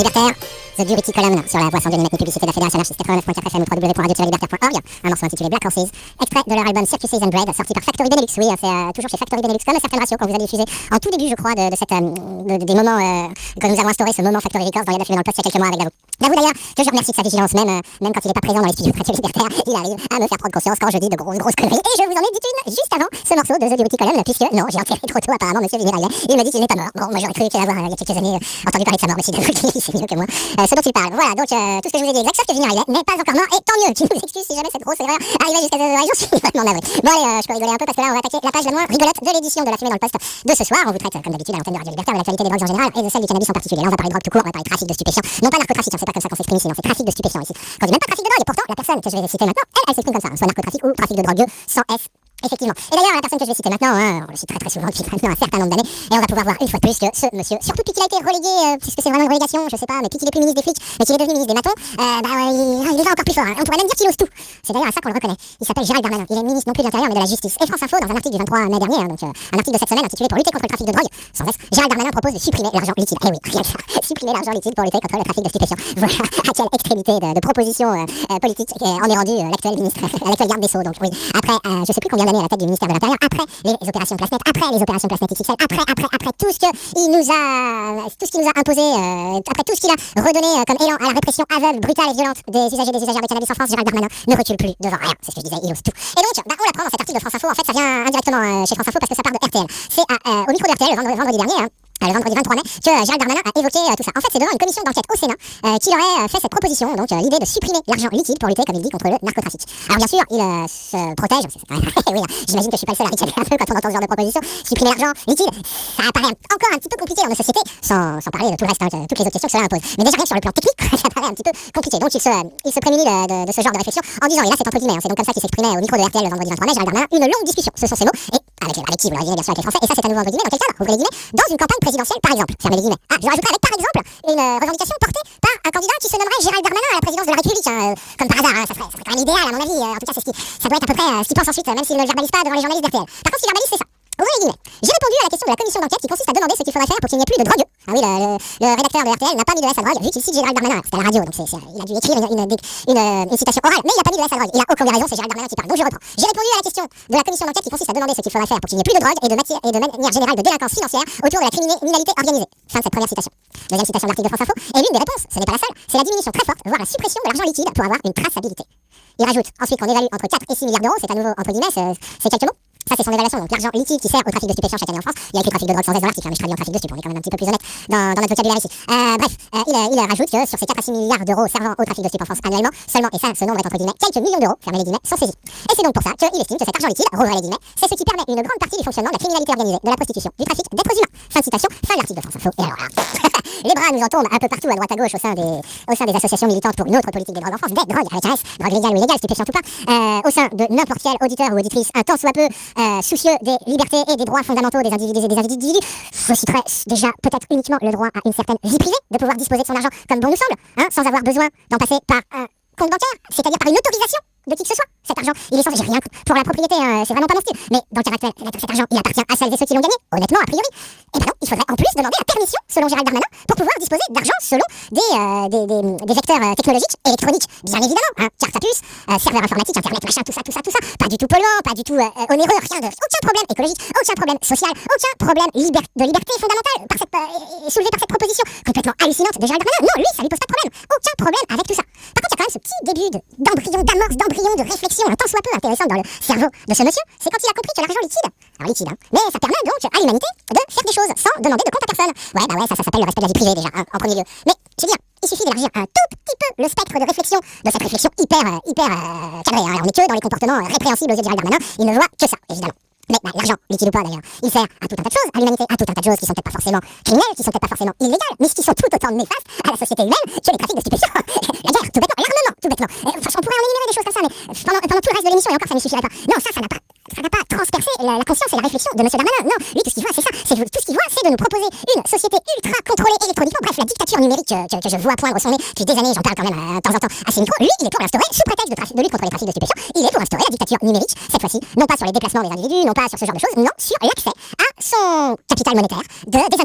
Les libertaires, The Durity Column sur la voix sans Dieu ni publicité de la Fédération anarchiste quatre-vingt-neuf point quatre F M ou w w w point radio tiret libertaire point org. Un morceau intitulé Black Horses, extrait de leur album Circuses and Bread, sorti par Factory Benelux. Oui, c'est euh, toujours chez Factory Benelux, comme certaines ratios qu'on vous a diffusé en tout début, je crois, de, de cette, euh, de, des moments euh, que nous avons instauré, ce moment Factory Records dans Y'a de la fumée dans le poste il y a quelques mois avec Davou. Davou d'ailleurs, que je remercie de sa vigilance, même, euh, même quand il n'est pas présent dans les studios de Radio Libertaire, il arrive à me faire prendre conscience quand je dis de grosses, grosses conneries. Et je vous en ai dit une juste avant ce morceau de The Durity Column, puisque, non, j'ai enterré trop tôt apparemment, monsieur Vinay. Il me dit qu'il n'est pas mort. Bon, moi j'aurais cru qu'il y avoir, il y a quelques années, euh, entendu parler de sa mort, mais si Davou c'est mieux que moi. Euh, ce dont il parle. Voilà, donc euh, tout ce que je vous ai dit exact, sauf que Vinay n'est pas encore mort, et tant mieux. Tu nous excuses si jamais cette grosse erreur arrivait jusqu'à cette oreille, j'en suis vraiment navré. Bon allez, euh, je peux rigoler un peu parce que là on va attaquer la page la moins rigolote de l'édition de la fumée dans le poste de ce soir. On vous traite comme d'habitude à l'antenne de Radio Libertaire de l'actualité des drogues en général et de celle du cannabis en particulier. Là on va parler de drogue tout court, on va parler de trafic de stupéfiants. Non pas narcotrafic, hein, c'est pas comme ça qu'on s'exprime ici, non, c'est trafic de stupéfiants ici. Quand on dit même pas trafic de drogue, et pourtant la personne que je vais citer maintenant, elle, elle s'exprime comme ça, hein, soit narcotrafic ou trafic de drogue sans S. Effectivement. Et d'ailleurs, la personne que je vais citer maintenant, hein, on le cite très très souvent depuis maintenant un certain nombre d'années, et on va pouvoir voir une fois de plus que ce monsieur, surtout depuis qu'il a été relégué, euh, puisque c'est vraiment une relégation, je sais pas, mais depuis qu'il est plus ministre des flics, mais qu'il est devenu ministre des matons, euh, bah ouais, il, il est encore plus fort. Hein. On pourrait même dire qu'il ose tout. C'est d'ailleurs à ça qu'on le reconnaît. Il s'appelle Gérald Darmanin. Il est ministre non plus de l'Intérieur, mais de la Justice. Et France Info, dans un article du vingt-trois mai dernier, hein, donc euh, un article de cette semaine intitulé Pour lutter contre le trafic de drogue, sans S, Gérald Darmanin propose de supprimer l'argent liquide. Eh oui, rien que ça. Supprimer l'argent liquide pour lutter contre le trafic de stupéfiants. Voilà à quelle extrémité de, de proposition euh, euh, politique euh, en est rendu euh, l'actuel ministre, l'actuel garde des Sceaux. Donc oui, après, euh, je sais plus combien d'années à la tête du ministère de l'Intérieur, après les opérations Place Net, après les opérations Place Net X X L, après, après, après tout ce qu'il nous a, tout ce qu'il nous a imposé, euh, après tout ce qu'il a redonné euh, comme élan à la répression aveugle, brutale et violente des usagers des usagères de cannabis en France, Gérald Darmanin ne recule plus devant rien. C'est ce que je disais, il ose tout. Et donc, bah, on l'apprend dans cet article de France Info. En fait, ça vient indirectement euh, chez France Info parce que ça part de R T L. C'est euh, au micro de R T L le vendredi, vendredi dernier. Hein. Le vendredi vingt-trois mai, que euh, Gérald Darmanin a évoqué euh, tout ça. En fait, c'est devant une commission d'enquête au Sénat euh, qu'il aurait euh, fait cette proposition, donc euh, l'idée de supprimer l'argent liquide pour lutter, comme il dit, contre le narcotrafic. Alors bien sûr, il euh, se protège. Oui, j'imagine que je suis pas le seul à ricaner un peu quand on entend ce genre de proposition. Supprimer l'argent liquide, ça apparaît encore un petit peu compliqué dans nos sociétés, sans, sans parler de tout le reste, hein, de toutes les autres questions que cela impose. Mais déjà rien que sur le plan technique, ça paraît un petit peu compliqué. Donc il se, euh, il se prémunit de, de, de ce genre de réflexion en disant, et là c'est entre guillemets, hein, c'est donc comme ça qu'il s'exprimait au micro de R T L le vendredi vingt-trois mai, Gérald Darmanin, une longue discussion, ce sont ses mots, et avec, avec qui, vous l'aurez deviné bien sûr avec les Français, et ça c'est à nouveau entre guillemets, dans quel cadre, ouvrez les guillemets, dans une campagne présidentielle par exemple. Les guillemets. Ah, je rajouterai avec par exemple une euh, revendication portée par un candidat qui se nommerait Gérald Darmanin à la présidence de la République, hein, euh, comme par hasard, hein, ça, serait, ça serait quand même idéal à mon avis, euh, en tout cas c'est ce qui, ça doit être à peu près euh, ce qu'il pense ensuite, euh, même s'il ne le verbalise pas devant les journalistes d'R T L. Par contre, ce qu'il verbalise c'est ça. Ouvrez les guillemets. J'ai répondu à la question de la commission d'enquête qui consiste à demander ce qu'il faudrait faire pour qu'il n'y ait plus de drogueux. Ah oui, le, le, le rédacteur de R T L n'a pas mis de S à drogue, vu qu'il cite Gérald Darmanin. C'était à la radio, donc c'est, c'est, il a dû écrire une, une, une, une, une citation orale, mais il n'a pas mis de S à drogue. Il a aucun raison, c'est Gérald Darmanin qui parle. Donc je reprends. J'ai répondu à la question de la commission d'enquête qui consiste à demander ce qu'il faudrait faire pour qu'il n'y ait plus de drogue et de, matière, et de manière générale de délinquance financière autour de la criminalité organisée. Fin de cette première citation. Deuxième citation de l'article de France Info. Et l'une des réponses, ce n'est pas la seule, c'est la diminution très forte, voire la suppression de l'argent liquide pour avoir une traçabilité. Il rajoute ensuite qu'on évalue entre quatre et six milliards d'euros, c'est à nouveau entre guillemets, c'est, c'est quelques mots. Ça, c'est son évaluation. Donc, l'argent liquide qui sert au trafic de stupéfiants chaque année en France. Il y a écrit trafic de drogue sans S dans l'article, mais je traduis en trafic de stupéfiants. On est quand même un petit peu plus honnête dans, dans notre vocabulaire ici. Euh, bref, euh, il, il rajoute que sur ces quatre à six milliards d'euros servant au trafic de stupéfiants en France annuellement, seulement, et ça, ce nombre est entre guillemets, quelques millions d'euros, fermez les guillemets, sont saisis. Et c'est donc pour ça qu'il estime que cet argent liquide, rouvrez les guillemets, c'est ce qui permet une grande partie du fonctionnement de la criminalité organisée, de la prostitution, du trafic d'êtres humains. Fin de citation, fin de l'article de France Info. Et alors là, les bras nous en tombent un peu partout à droite à gauche au sein des, au sein des associations militantes pour une autre politique des drogues en France, des drogues avec un S, drogue légale ou illégale, stupéfiant ou pas, euh, au sein de n'importe quel auditeur ou auditrice un tant soit peu euh, soucieux des libertés et des droits fondamentaux des individus, des individus. Je citerai déjà peut-être uniquement le droit à une certaine vie privée, de pouvoir disposer de son argent comme bon nous semble, hein, sans avoir besoin d'en passer par un compte bancaire, c'est-à-dire par une autorisation de qui que ce soit. Cet argent, il est censé, j'ai rien pour la propriété, hein, c'est vraiment pas mon style, mais dans le cas actuel, cet argent, il appartient à celles et ceux qui l'ont gagné, honnêtement, a priori. Et ben non, il faudrait en plus demander la permission, selon Gérald Darmanin, pour pouvoir disposer d'argent selon des, euh, des, des, des vecteurs euh, technologiques, électroniques, bien évidemment, hein, carte à puce, euh, serveur informatique, internet, machin, tout ça, tout ça, tout ça, pas du tout polluant, pas du tout euh, onéreux, rien de, aucun problème écologique, aucun problème social, aucun problème liber- de liberté fondamentale par cette, euh, soulevé par cette proposition complètement hallucinante de Gérald Darmanin. Non, lui, ça lui pose pas de problème, aucun problème avec tout ça. Par contre, il y a quand même ce petit début de, d'embryon, d'amorce, d'embryon, de réflexion, un tant soit peu intéressante dans le cerveau de ce monsieur, c'est quand il a compris que l'argent liquide, alors liquide, hein, mais ça permet donc à l'humanité de faire des choses sans demander de compte à personne. Ouais, bah ouais, ça, ça s'appelle le respect de la vie privée déjà, hein, en premier lieu. Mais, je veux dire, il suffit d'élargir un tout petit peu le spectre de réflexion de cette réflexion hyper, euh, hyper euh, cadrée. Hein. On est que dans les comportements euh, répréhensibles aux yeux de Gérald Darmanin, il ne voit que ça, évidemment. Mais bah, l'argent, liquide ou pas d'ailleurs, il sert à tout un tas de choses, à l'humanité, à tout un tas de choses qui sont peut-être pas forcément criminelles, qui sont peut-être pas forcément illégales, mais qui sont tout autant néfastes à la société humaine que les trafics de stupéfiants. La guerre, tout bêtement, l'armement, tout bêtement. Euh, enfin, on pourrait en énumérer des choses comme ça, mais pendant, pendant tout le reste de l'émission, et encore ça ne suffirait pas. Non, ça, ça n'a pas, ça n'a pas transpercé la, la conscience et la réflexion de M. Darmanin. Non, lui, tout ce qu'il voit, c'est ça. C'est, tout ce qu'il voit, c'est de nous proposer une société ultra contrôlée électroniquement. Bref, la dictature numérique que, que, que je vois poindre au son nez depuis des années, j'en parle quand même euh, de temps en temps à ces micros. Lui, il est pour l'instaurer, sous prétexte de, trafic, de lutte contre les trafics de stupéfiants, il est pour instaurer la dictature numérique, cette fois-ci, non pas sur les déplacements des individus, non pas sur ce genre de choses, non, sur l'accès à son capital monétaire de, des individus.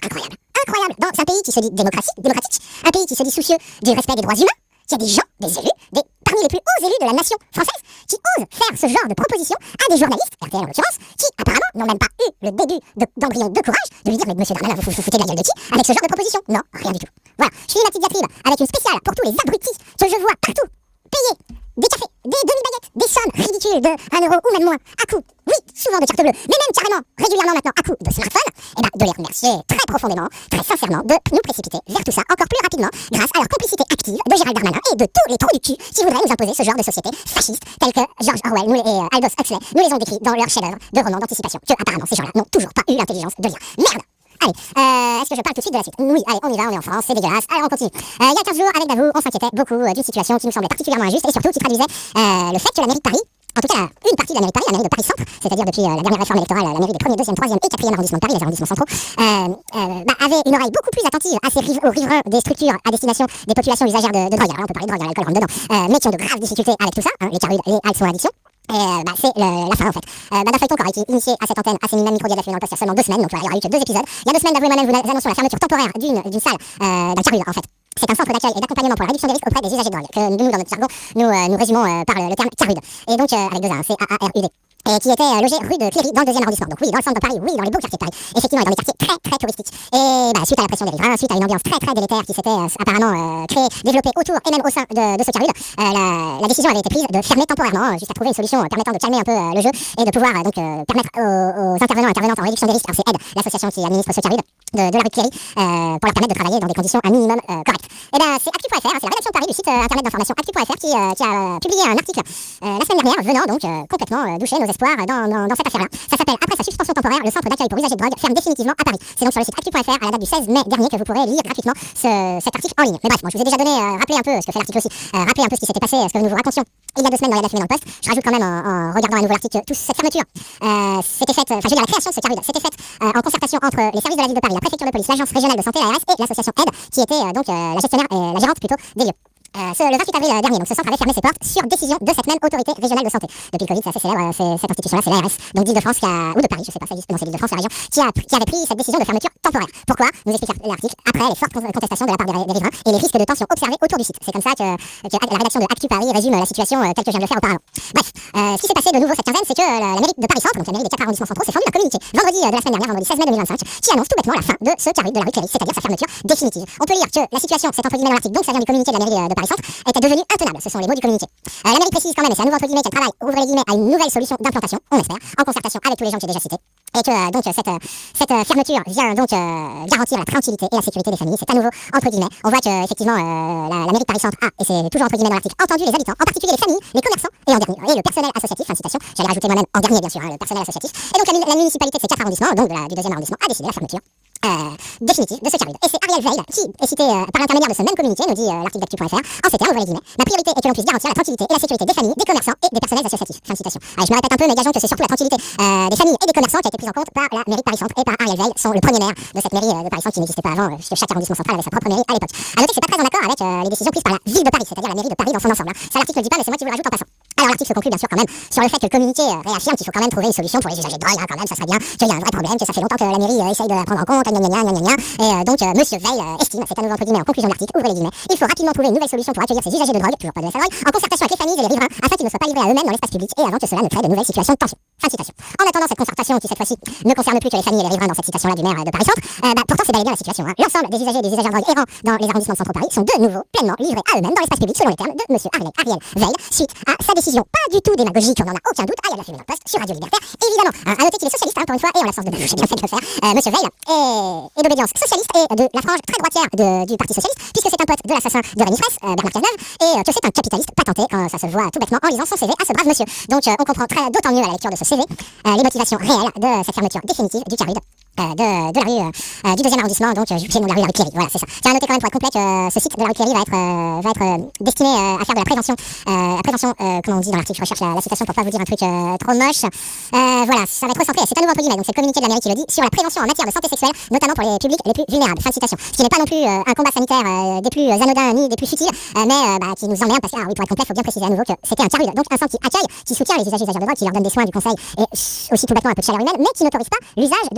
Incroyable, incroyable. Dans un pays qui se dit démocratie, démocratique, un pays qui se dit soucieux du respect des droits humains, il y a des gens, des élus, des, parmi les plus hauts élus de la nation française, qui osent faire ce genre de proposition à des journalistes, R T L en l'occurrence, qui apparemment n'ont même pas eu le début de- d'embryon de, courage de lui dire mais monsieur Darmanin, vous vous foutez de la gueule de qui avec ce genre de proposition? Non, rien du tout. Voilà, je finis ma petite diatribe avec une spéciale pour tous les abrutis que je vois partout payer des cafés, des demi-baguettes, des sommes ridicules de un euro ou même moins, à coup, oui, souvent de carte bleue, mais même carrément, régulièrement maintenant, à coup de smartphone, et ben de les remercier très profondément, très sincèrement, de nous précipiter vers tout ça encore plus rapidement, grâce à leur complicité active de Gérald Darmanin et de tous les trous du cul qui voudraient nous imposer ce genre de société fasciste, telle que George Orwell nous les- et euh, Aldous Huxley nous les ont décrits dans leur chef-d'œuvre de romans d'anticipation, que apparemment ces gens-là n'ont toujours pas eu l'intelligence de lire. Merde! Allez, euh, est-ce que je parle tout de suite de la suite? Oui, allez, on y va, on est en France, c'est dégueulasse. Allez, on continue. Euh, il y a quinze jours, avec Davou, on s'inquiétait beaucoup euh, d'une situation qui nous semblait particulièrement injuste et surtout qui traduisait euh, le fait que la mairie de Paris, en tout cas une partie de la mairie de Paris, la mairie de Paris Centre, c'est-à-dire depuis euh, la dernière réforme électorale, la mairie des premiers, deuxième, troisième et quatrième arrondissements de Paris, les arrondissements centraux, euh, euh, bah, avait une oreille beaucoup plus attentive à ces riv- aux riverains des structures à destination des populations usagères de, de drogue. Alors, on peut parler de drogue, l'alcool rentre dedans, euh, mais qui ont de graves difficultés avec tout ça, hein, les carudes, les addictions à l'addiction. Et euh, bah, c'est le- la fin en fait. Euh, bah, d'un feuilleton qui aura été initié à cette antenne, à ces mêmes micro-dia de la Fumée dans le poste il y a seulement deux semaines, donc voilà, il y aura eu que deux épisodes. Il y a deux semaines, Davou et moi-même vous annonçons la fermeture temporaire d'une d'une salle, euh, d'un carude en fait. C'est un centre d'accueil et d'accompagnement pour la réduction des risques auprès des usagers de drogue, que nous, dans notre jargon, nous, euh, nous résumons euh, par le, le terme carude. Et donc, euh, avec deux A, c'est A A R U D. Et qui était euh, logé rue de Cléry, dans le deuxième arrondissement. Donc oui, dans le centre de Paris, oui, dans les beaux quartiers de Paris. Effectivement, et dans les quartiers très, très touristiques. Et bah, suite à la pression des riverains, suite à une ambiance très, très délétère qui s'était euh, apparemment euh, créée, développée autour et même au sein de, de ce carude, euh, la, la décision avait été prise de fermer temporairement, euh, jusqu'à trouver une solution euh, permettant de calmer un peu euh, le jeu et de pouvoir euh, donc euh, permettre aux, aux intervenants et intervenantes en réduction des risques, alors c'est AIDE, l'association qui administre ce carude, de, de la rue de Cléry, euh, pour leur permettre de travailler dans des conditions un minimum euh, correctes. Et ben c'est actu point F R, c'est la rédaction de Paris du site euh, internet d'information actu point F R qui, euh, qui a euh, publié un article euh, la semaine dernière venant donc euh, complètement euh, doucher nos espoirs dans, dans, dans cette affaire-là. Ça s'appelle après sa suspension temporaire, le centre d'accueil pour usagers de drogue ferme définitivement à Paris. C'est donc sur le site actu point F R à la date du seize mai dernier que vous pourrez lire gratuitement ce, cet article en ligne. Mais bref, moi je vous ai déjà donné, euh, rappelé un peu ce que fait l'article aussi, euh, rappelé un peu ce qui s'était passé, ce que nous vous racontions il y a deux semaines dans la Fumée dans le poste. Je rajoute quand même en, en regardant à nouveau l'article que toute cette fermeture euh, s'était faite, enfin je veux dire la création de ce carude s'était faite euh, en concertation entre les services de la ville de Paris, la préfecture de police, l'agence régionale de santé, l'A R S et l'association AIDE qui était euh, donc euh, la gestionnaire, euh, la gérante plutôt des lieux. Euh, ce, le vingt-huit avril dernier, donc ce centre avait fermé ses portes sur décision de cette même autorité régionale de santé. Depuis le Covid, c'est assez célèbre, euh, c'est, cette institution-là, c'est l'A R S, donc d'Île-de-France, qui a, ou de Paris, je sais pas, ça existe, non, c'est l'Île-de-France, la région, qui, a, qui avait pris cette décision de fermeture temporaire. Pourquoi? Nous explique l'article, après les fortes contestations de la part des, des riverains et les risques de tension observés autour du site. C'est comme ça que, que la rédaction de Actu Paris résume la situation euh, telle que je viens de le faire auparavant. Bref, euh, ce qui s'est passé de nouveau cette quinzaine, c'est que euh, la, la mairie de Paris Centre, donc la mairie des quatre arrondissements centraux, s'est formule un communiqué vendredi euh, de la semaine dernière, vendredi seize mai deux mille vingt-cinq, qui annonce tout bêtement la fin de ce carude de la rue Cléry, c'est-à-dire sa fermeture définitive. On peut lire que la situation, c'est entre guillemets dans l'article, donc ça vient du communiqué de la mairie de Paris Centre, était devenue intenable. Ce sont les mots du communiqué. Euh, la mairie précise quand même, et c'est à nouveau entre guillemets, qu'elle travaille, ouvrez les guillemets, à une nouvelle solution d'implantation, on espère, en concertation avec tous les gens que j'ai déjà cités. Et que euh, donc cette, euh, cette euh, fermeture vient donc euh, garantir la tranquillité et la sécurité des familles. C'est à nouveau entre guillemets. On voit que effectivement euh, la, la mairie de Paris Centre a, et c'est toujours entre guillemets dans l'article, entendu les habitants, en particulier les familles, les commerçants et en dernier et le personnel associatif. Fin de citation. J'allais rajouter moi-même en dernier bien sûr hein, le personnel associatif. Et donc la, la municipalité de ces quatre arrondissements, donc de la, du deuxième arrondissement, a décidé la fermeture Euh, définitive de ce carude. Et c'est Ariel Veil qui est cité euh, par l'intermédiaire de ce même communiqué, nous dit euh, l'article d'actu point F R, en ces termes, ouvrez les guillemets, la priorité est que l'on puisse garantir la tranquillité et la sécurité des familles, des commerçants et des personnels associatifs. Fin de citation. Allez, je me répète un peu, mais gageons que c'est surtout la tranquillité euh, des familles et des commerçants qui a été prise en compte par la mairie de Paris Centre et par Ariel Veil, sont le premier maire de cette mairie euh, de Paris Centre qui n'existait pas avant, euh, puisque chaque arrondissement central avait sa propre mairie à l'époque. A noter que c'est pas très en accord avec euh, les décisions prises par la ville de Paris, c'est-à-dire la mairie de Paris dans son ensemble. Hein. Ça l'article ne dit pas, mais c'est moi qui vous le rajoute en passant. Alors l'article se conclut bien sûr quand même sur le fait que le communiqué euh, réaffirme qu'il faut quand même trouver une solution pour les usagers de drogue, hein, quand même ça serait bien, qu'il y a un vrai problème, que ça fait longtemps que la mairie euh, essaye de la prendre en compte, gna gna gna gna gna, et euh, donc euh, Monsieur Veil euh, estime, c'est à nouveau entre guillemets en conclusion de l'article, ouvrez les guillemets, il faut rapidement trouver une nouvelle solution pour accueillir ces usagers de drogue, toujours pas de la drogue, en concertation avec les familles et les riverains, afin qu'ils ne soient pas livrés à eux-mêmes dans l'espace public et avant que cela ne crée de nouvelles situations de tension. Fin de citation. En attendant cette concertation qui cette fois-ci ne concerne plus que les familles et les riverains dans cette citation-là du maire de Paris Centre, euh, bah, pourtant c'est bel et bien la situation. Hein. L'ensemble des usagers et des usagers de drogue errants dans les arrondissements de centre Paris sont de nouveau pleinement livrés à eux-mêmes dans l'espace public selon les termes de Monsieur Ariel, Ariel Veil, suite à sa décision pas du tout démagogique, on n'en a aucun doute, ah, il y a de la fumée dans le poste sur Radio Libertaire, évidemment. Hein, à noter qu'il est socialiste, hein, encore une fois, et en l'absence de j'ai bien fait de le faire, euh, Monsieur Veil est, est d'obédience socialiste et de la frange très droitière de, du Parti Socialiste, puisque c'est un pote de l'assassin de Rémi Fraisse, euh, Bernard Cazeneuve, et euh, que c'est un capitaliste patenté quand ça se voit tout bêtement en lisant son C V à ce brave monsieur. Donc euh, on comprend très, d'autant mieux à la lecture de ce C V euh, les motivations réelles de cette fermeture définitive du carude. Euh, de, de la rue euh, du deuxième arrondissement, donc euh, j'ai oublié le nom de la rue, la rue Cléry, voilà c'est ça. Tiens à noter quand même pour être complet que euh, ce site de la rue Cléry va être, euh, va être euh, destiné euh, à faire de la prévention, euh, la prévention, euh, comment on dit dans l'article, je recherche la, la citation pour pas vous dire un truc euh, trop moche, euh, voilà, ça va être recentré, c'est à nouveau entre guillemets, donc c'est le communiqué de la mairie qui le dit, sur la prévention en matière de santé sexuelle, notamment pour les publics les plus vulnérables, fin de citation. Ce qui n'est pas non plus euh, un combat sanitaire euh, des plus anodins ni des plus futiles, euh, mais euh, bah, qui nous emmerde parce que, ah oui, pour être complet, faut bien préciser à nouveau que c'était un carude, donc un centre qui accueille, qui soutient les usagers et usagères de drogue, qui leur donne des soins, du conseil et aussi tout bêtement un peu de chaleur humaine, mais qui n'autorise pas l'usage de produits stupéfiants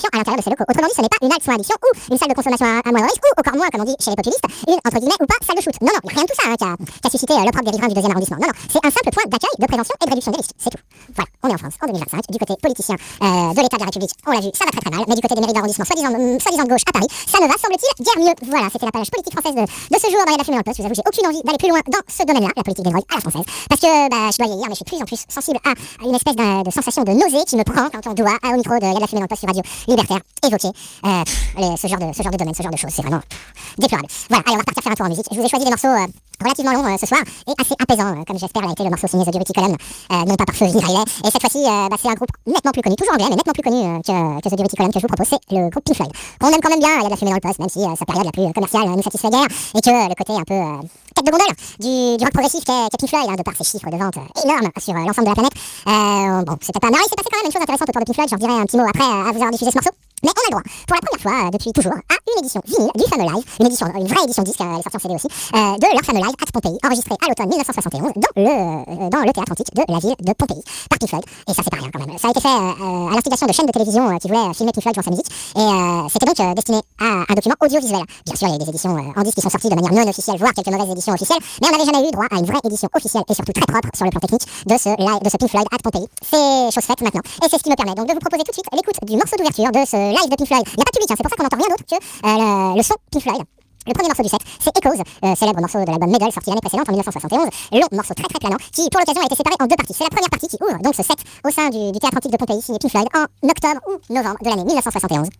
à l'intérieur de ces locaux. Autrement dit, ce n'est pas une halte soins addiction ou une salle de consommation à, à moindre risque ou encore moins, comme on dit chez les populistes, une entre guillemets ou pas salle de shoot. Non, non, y a rien de tout ça hein, qui, a, qui a suscité euh, l'opprobre des riverains du deuxième arrondissement. Non, non, c'est un simple point d'accueil, de prévention et de réduction des risques. C'est tout. Voilà, on est en France en deux mille vingt-cinq. Du côté politicien euh, de l'État de la République, on l'a vu, ça va très très mal. Mais du côté des mairies d'arrondissement, soi-disant euh, soi-disant de gauche à Paris, ça ne va, semble-t-il, guère mieux. Voilà, c'était la page politique française de, de ce jour dans la fumée dans le poste. Je vous avoue, j'ai aucune envie d'aller plus loin dans ce domaine-là, la politique des drogues à la française, parce que bah, je dois vieillir, mais je suis de plus en plus sensible à, à une espèce de, de sensation de nausée qui me prend quand on doit, à, au micro de Y'a de la fumée dans le poste sur Radio Libertaire, évoquer euh, pff, les, ce, genre de, ce genre de domaine, ce genre de choses. C'est vraiment pff, déplorable. Voilà, allez, on va repartir faire un tour en musique. Je vous ai choisi des morceaux euh, relativement longs euh, ce soir et assez apaisants, euh, comme j'espère l'a été le morceau signé The Durutti Column, euh, non pas par feu Riley. Et cette fois-ci, euh, bah, c'est un groupe nettement plus connu, toujours anglais, mais nettement plus connu euh, que, que The Durutti Column que je vous propose, c'est le groupe Pink Floyd. On aime quand même bien Il y a de la fumée dans le poste, même si euh, sa période la plus commerciale euh, nous satisfait guère, et que euh, le côté un peu euh, tête de gondole du, du rock progressif qu'est qu'est Pink Floyd, hein, de par ses chiffres de vente euh, énormes sur euh, l'ensemble de la planète. Euh, bon, c'était pas. Mais il s'est passé quand même une chose intéressante autour de Pink Floyd, j'en dirai un petit mot après euh, à vous avoir diffusé ce morceau. Mais on a le droit, pour la première fois euh, depuis toujours, à une édition vinyle du fameux live, une édition, une vraie édition disque, euh, elle est sortie en C D aussi, euh, de leur fameux live at Pompéi, enregistré à l'automne mille neuf cent soixante et onze dans le, euh, dans le théâtre antique de la ville de Pompéi, par Pink Floyd. Et ça, c'est pas rien quand même. Ça a été fait euh, à l'instigation de chaînes de télévision euh, qui voulaient euh, filmer Pink Floyd durant sa musique. Et euh, c'était donc euh, destiné à un document audiovisuel. Bien sûr, il y a des éditions euh, en disque qui sont sorties de manière non officielle, voire quelques mauvaises éditions officielles, mais on n'avait jamais eu droit à une vraie édition officielle et surtout très propre sur le plan technique de ce, live, de ce Pink Floyd at Pompéi. C'est chose faite maintenant. Et c'est ce qui me permet donc de vous proposer tout de suite l'écoute du morceau d'ouverture de ce live de Pink Floyd. Il n'y a pas de public, hein, c'est pour ça qu'on n'entend rien d'autre que euh, le, le son Pink Floyd. Le premier morceau du set, c'est Echoes, euh, célèbre morceau de l'album Medal sorti l'année précédente en mille neuf cent soixante et onze, long morceau très très planant qui pour l'occasion a été séparé en deux parties. C'est la première partie qui ouvre donc ce set au sein du, du théâtre antique de Pompéi signé Pink Floyd en octobre ou novembre de l'année mille neuf cent soixante et onze.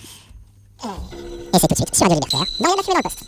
Et c'est tout de suite sur Radio Libertaire dans Y'a de la fumée dans le poste.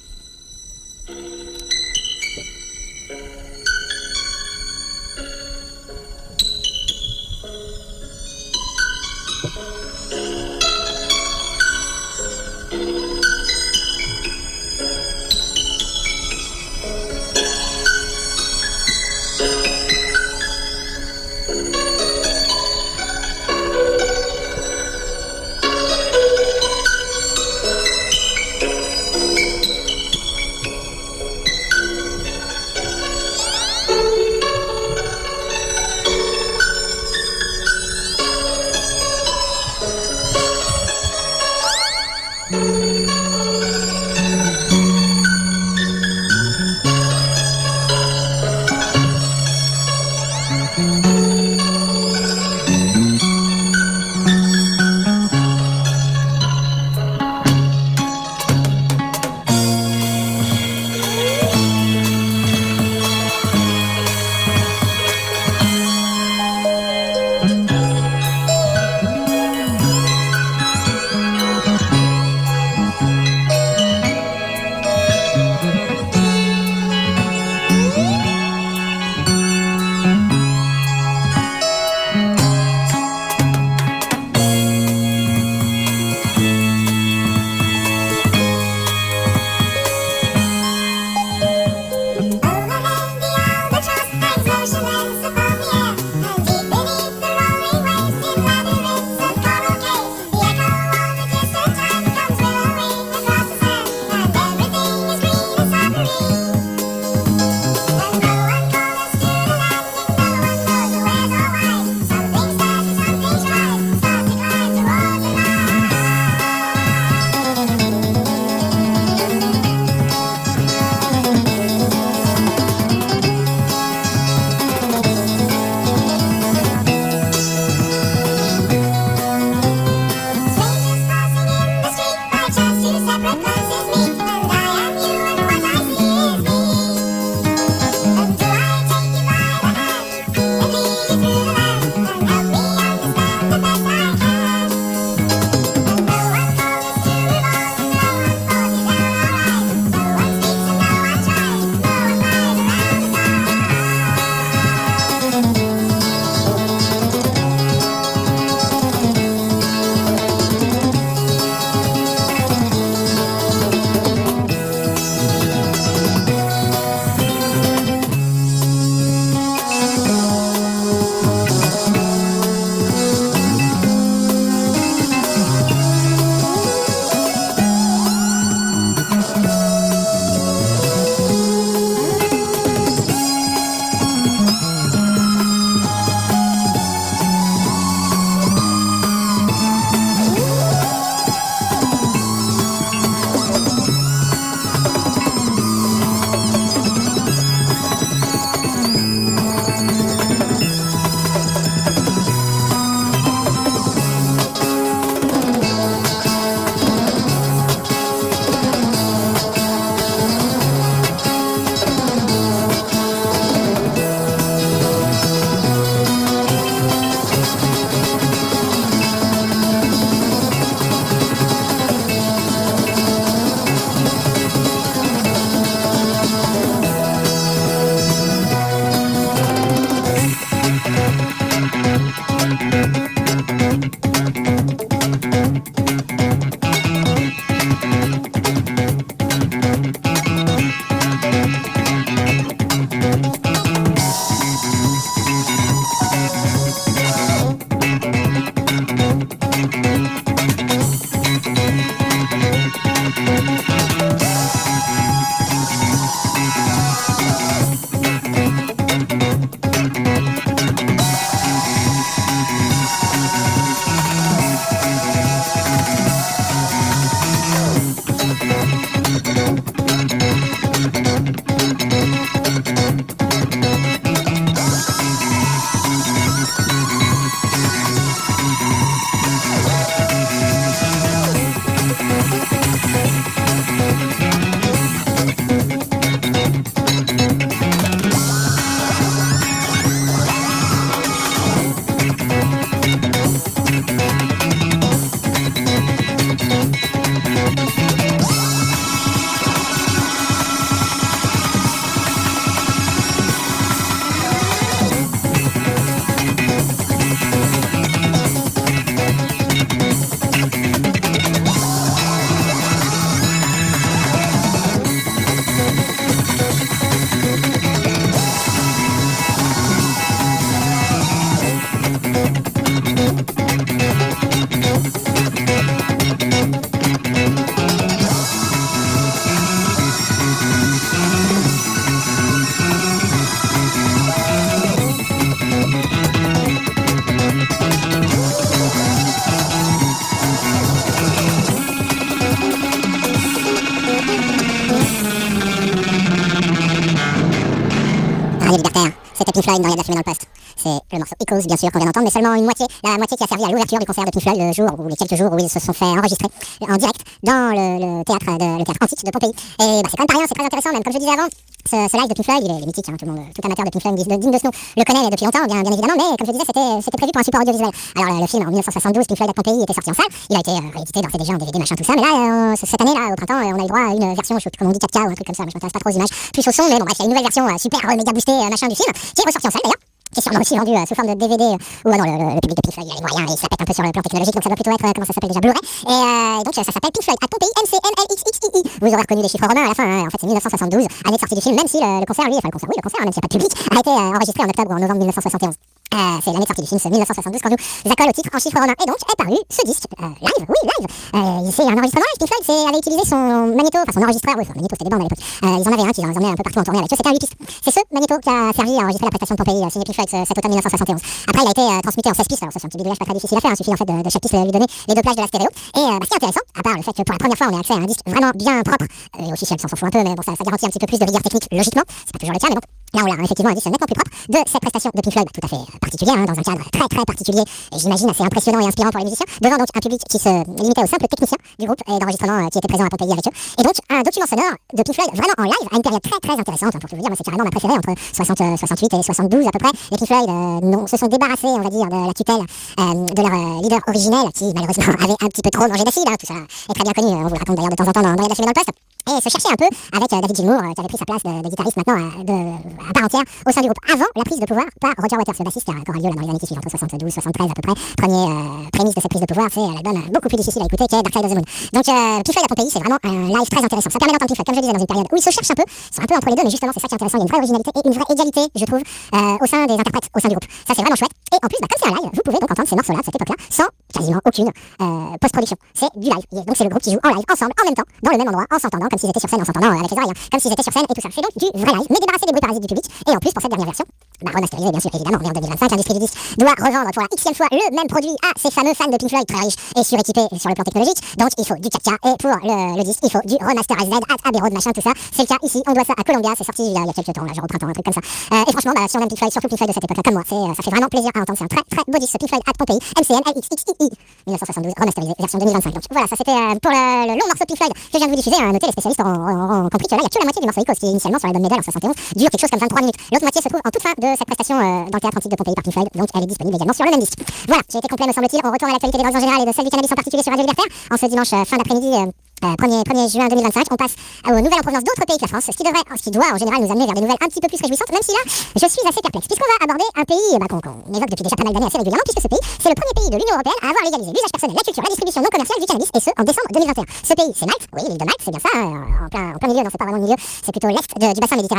Radio Libertaire, c'était Pink Floyd dans Y'a de la fumée dans le poste. C'est le morceau Echoes, bien sûr, qu'on vient d'entendre, mais seulement une moitié, la moitié qui a servi à l'ouverture du concert de Pink Floyd le jour, ou les quelques jours où ils se sont fait enregistrer en direct dans le, le théâtre de, le théâtre antique de Pompéi. Et bah, c'est quand même pas rien, c'est très intéressant, même comme je disais avant. Ce, ce live de Pink Floyd, il est, il est mythique, hein, tout le monde, tout amateur de Pink Floyd digne de ce nom le connaît depuis longtemps, bien, bien évidemment, mais comme je disais, c'était, c'était prévu pour un support audiovisuel. Alors le, le film en dix-neuf cent soixante-douze, Pink Floyd à Pompéi, était sorti en salle, il a été euh, réédité dans C D G, en D V D, machin, tout ça, mais là, euh, cette année, là, au printemps, on a eu droit à une version, je sais plus comment on dit, quatre K ou un truc comme ça, mais je m'intéresse pas trop aux images, plus au son, mais bon, bref, il y a une nouvelle version euh, super euh, méga boostée, euh, machin du film, qui est ressortie en salle d'ailleurs. Qui est sûrement aussi vendu euh, sous forme de D V D, euh, ou euh, non, le, le, le public de Pink Floyd, il a les moyens et il se la pète un peu sur le plan technologique, donc ça doit plutôt être, euh, comment ça s'appelle déjà, Blu-ray. Et euh, donc ça s'appelle Pink Floyd à Pompéi, M C N L X X I I. Vous aurez reconnu les chiffres romains à la fin, hein. En fait c'est dix-neuf cent soixante-douze, année de sortie du film, même si le, le concert, lui, enfin le concert, oui, le concert, même s'il n'y a pas de public, a été euh, enregistré en octobre ou en novembre mille neuf cent soixante et onze. Euh, c'est l'année de sortie du film, c'est mille neuf cent soixante-douze, quand nous accole au titre en chiffres romains. Et donc est paru ce disque, euh, live, oui, live. Euh, c'est un enregistrement live, Pink Floyd c'est, avait utilisé son magnéto, enfin son enregistreur, oui, son magnéto, c'était des bandes à l'époque. Euh, ils en avaient un qu'ils emmenaient un peu partout en tournée avec eux, c'était un huit pistes. C'est ce magnéto qui a servi à enregistrer la prestation de Pompéi, euh, signé Pink Floyd cet automne mille neuf cent soixante et onze. Après, il a été euh, transmuté en seize pistes, alors ça c'est un petit bidouillage pas très difficile à faire, il suffit en fait de, de chaque piste euh, lui donner les deux plages de la stéréo. Et euh, bah, ce qui est intéressant, à part le fait que pour la première fois on ait accès à un disque vraiment bien propre, euh, et officiel, s'en fout un peu, mais bon, ça, ça garantit un petit peu plus de rigueur technique, logiquement, c'est pas toujours le cas, mais bon. Là, on l'a effectivement un disque nettement plus propre de cette prestation de Pink Floyd, tout à fait particulière, hein, dans un cadre très très particulier, et j'imagine assez impressionnant et inspirant pour les musiciens, devant donc un public qui se limitait aux simples techniciens du groupe et d'enregistrement euh, qui était présent à Pompéi avec eux. Et donc, un document sonore de Pink Floyd vraiment en live à une période très très intéressante, hein, pour tout vous dire, moi c'est carrément ma préférée, entre soixante, soixante-huit et soixante-douze à peu près. Les Pink Floyd euh, non, se sont débarrassés, on va dire, de la tutelle euh, de leur euh, leader originel, qui malheureusement avait un petit peu trop mangé d'acide, hein, tout ça est très bien connu, on vous le raconte d'ailleurs de temps en temps dans, dans Y'a de la fumée dans le poste. Et se chercher un peu avec euh, David Gilmour, euh, qui avait pris sa place de, de guitariste maintenant euh, de, à part entière au sein du groupe, avant la prise de pouvoir par Roger Waters, le bassiste, qui aura lieu là, dans les années qui suivent, entre soixante-douze soixante-treize à peu près. Premier euh, prémisse de cette prise de pouvoir, c'est euh, l'album euh, beaucoup plus difficile à écouter, qui est Dark Side of the Moon. Donc euh, Pink Floyd à Pompéi, c'est vraiment un live très intéressant. Ça permet d'entendre Pink Floyd, comme je le disais, dans une période où ils se cherchent un peu, ils sont un peu entre les deux, mais justement c'est ça qui est intéressant, il y a une vraie originalité et une vraie égalité, je trouve, euh, au sein des interprètes, au sein du groupe. Ça c'est vraiment chouette. Et en plus, bah, comme c'est un live, vous pouvez donc entendre ces morceaux-là de cette époque-là sans quasiment aucune euh, post-production. C'est du live. Et donc c'est le groupe qui joue en live, ensemble, en même temps, dans le même endroit, en s'entendant, comme s'ils étaient sur scène, en s'entendant euh, avec les oreilles, hein, comme s'ils étaient sur scène et tout ça. C'est donc du vrai live, mais débarrassé des bruits parasites du public. Et en plus, pour cette dernière version, bah, remasterisé bien sûr, évidemment, on est en deux mille vingt-cinq, l'industrie du disque doit revendre pour la xème fois le même produit à ces fameux fans de Pink Floyd très riches et suréquipés sur le plan technologique. Donc il faut du quatre K et pour le, le disque, il faut du remasterized at Abbey Road, machin, tout ça. C'est le cas ici, on doit ça à Columbia, c'est sorti il y a, il y a quelques temps, là, genre au printemps, un truc comme ça. Euh, et franchement, bah, si on aime Pink Floyd, surtout Pink Floyd de cette époque-là, comme moi, c'est, ça fait vraiment plaisir à entendre. C'est un très très beau disque, Pink Floyd at Pompéi, M C N L X X I I, mille neuf cent soixante-douze, remasterisé, version deux mille vingt-cinc. Donc voilà, ça c'était euh, pour le, le long morceau de Pink Floyd que je viens de vous diffuser. Hein, notez, les spécialistes auront, auront compris que là, il y a que la moitié du morceau Echoes qui initialement sur l'album Medal en soixante et onze dure quelque chose comme vingt-trois minutes. L'autre moitié se trouve en toute fin de cette prestation euh, dans le théâtre antique de Pompéi par Pink Floyd, donc elle est disponible également sur le même disque. Voilà, j'ai été complet me semble-t-il. On retourne à l'actualité des drogues en général et de celle du cannabis en particulier sur Radio Libertaire. En ce dimanche euh, fin d'après-midi, euh, euh, premier juin deux mille vingt-cinq, on passe aux nouvelles en provenance d'autres pays que la France, ce qui devrait, ce qui doit en général nous amener vers des nouvelles un petit peu plus réjouissantes, même si là, je suis assez perplexe, puisqu'on va aborder un pays bah, qu'on, qu'on évoque depuis déjà pas mal d'années assez régulièrement, puisque ce pays, c'est le premier pays de l'Union Européenne à avoir légalisé l'usage personnel, la culture, la distribution non commerciale du cannabis, et ce, en décembre deux mille vingt et un. Ce pays, c'est Malte, oui, l'île de Malte, c'est bien ça, euh, en, plein, en plein milieu, non, c'est pas vraiment le milieu, c'est plutôt l'est de, du bassin méditerranéen.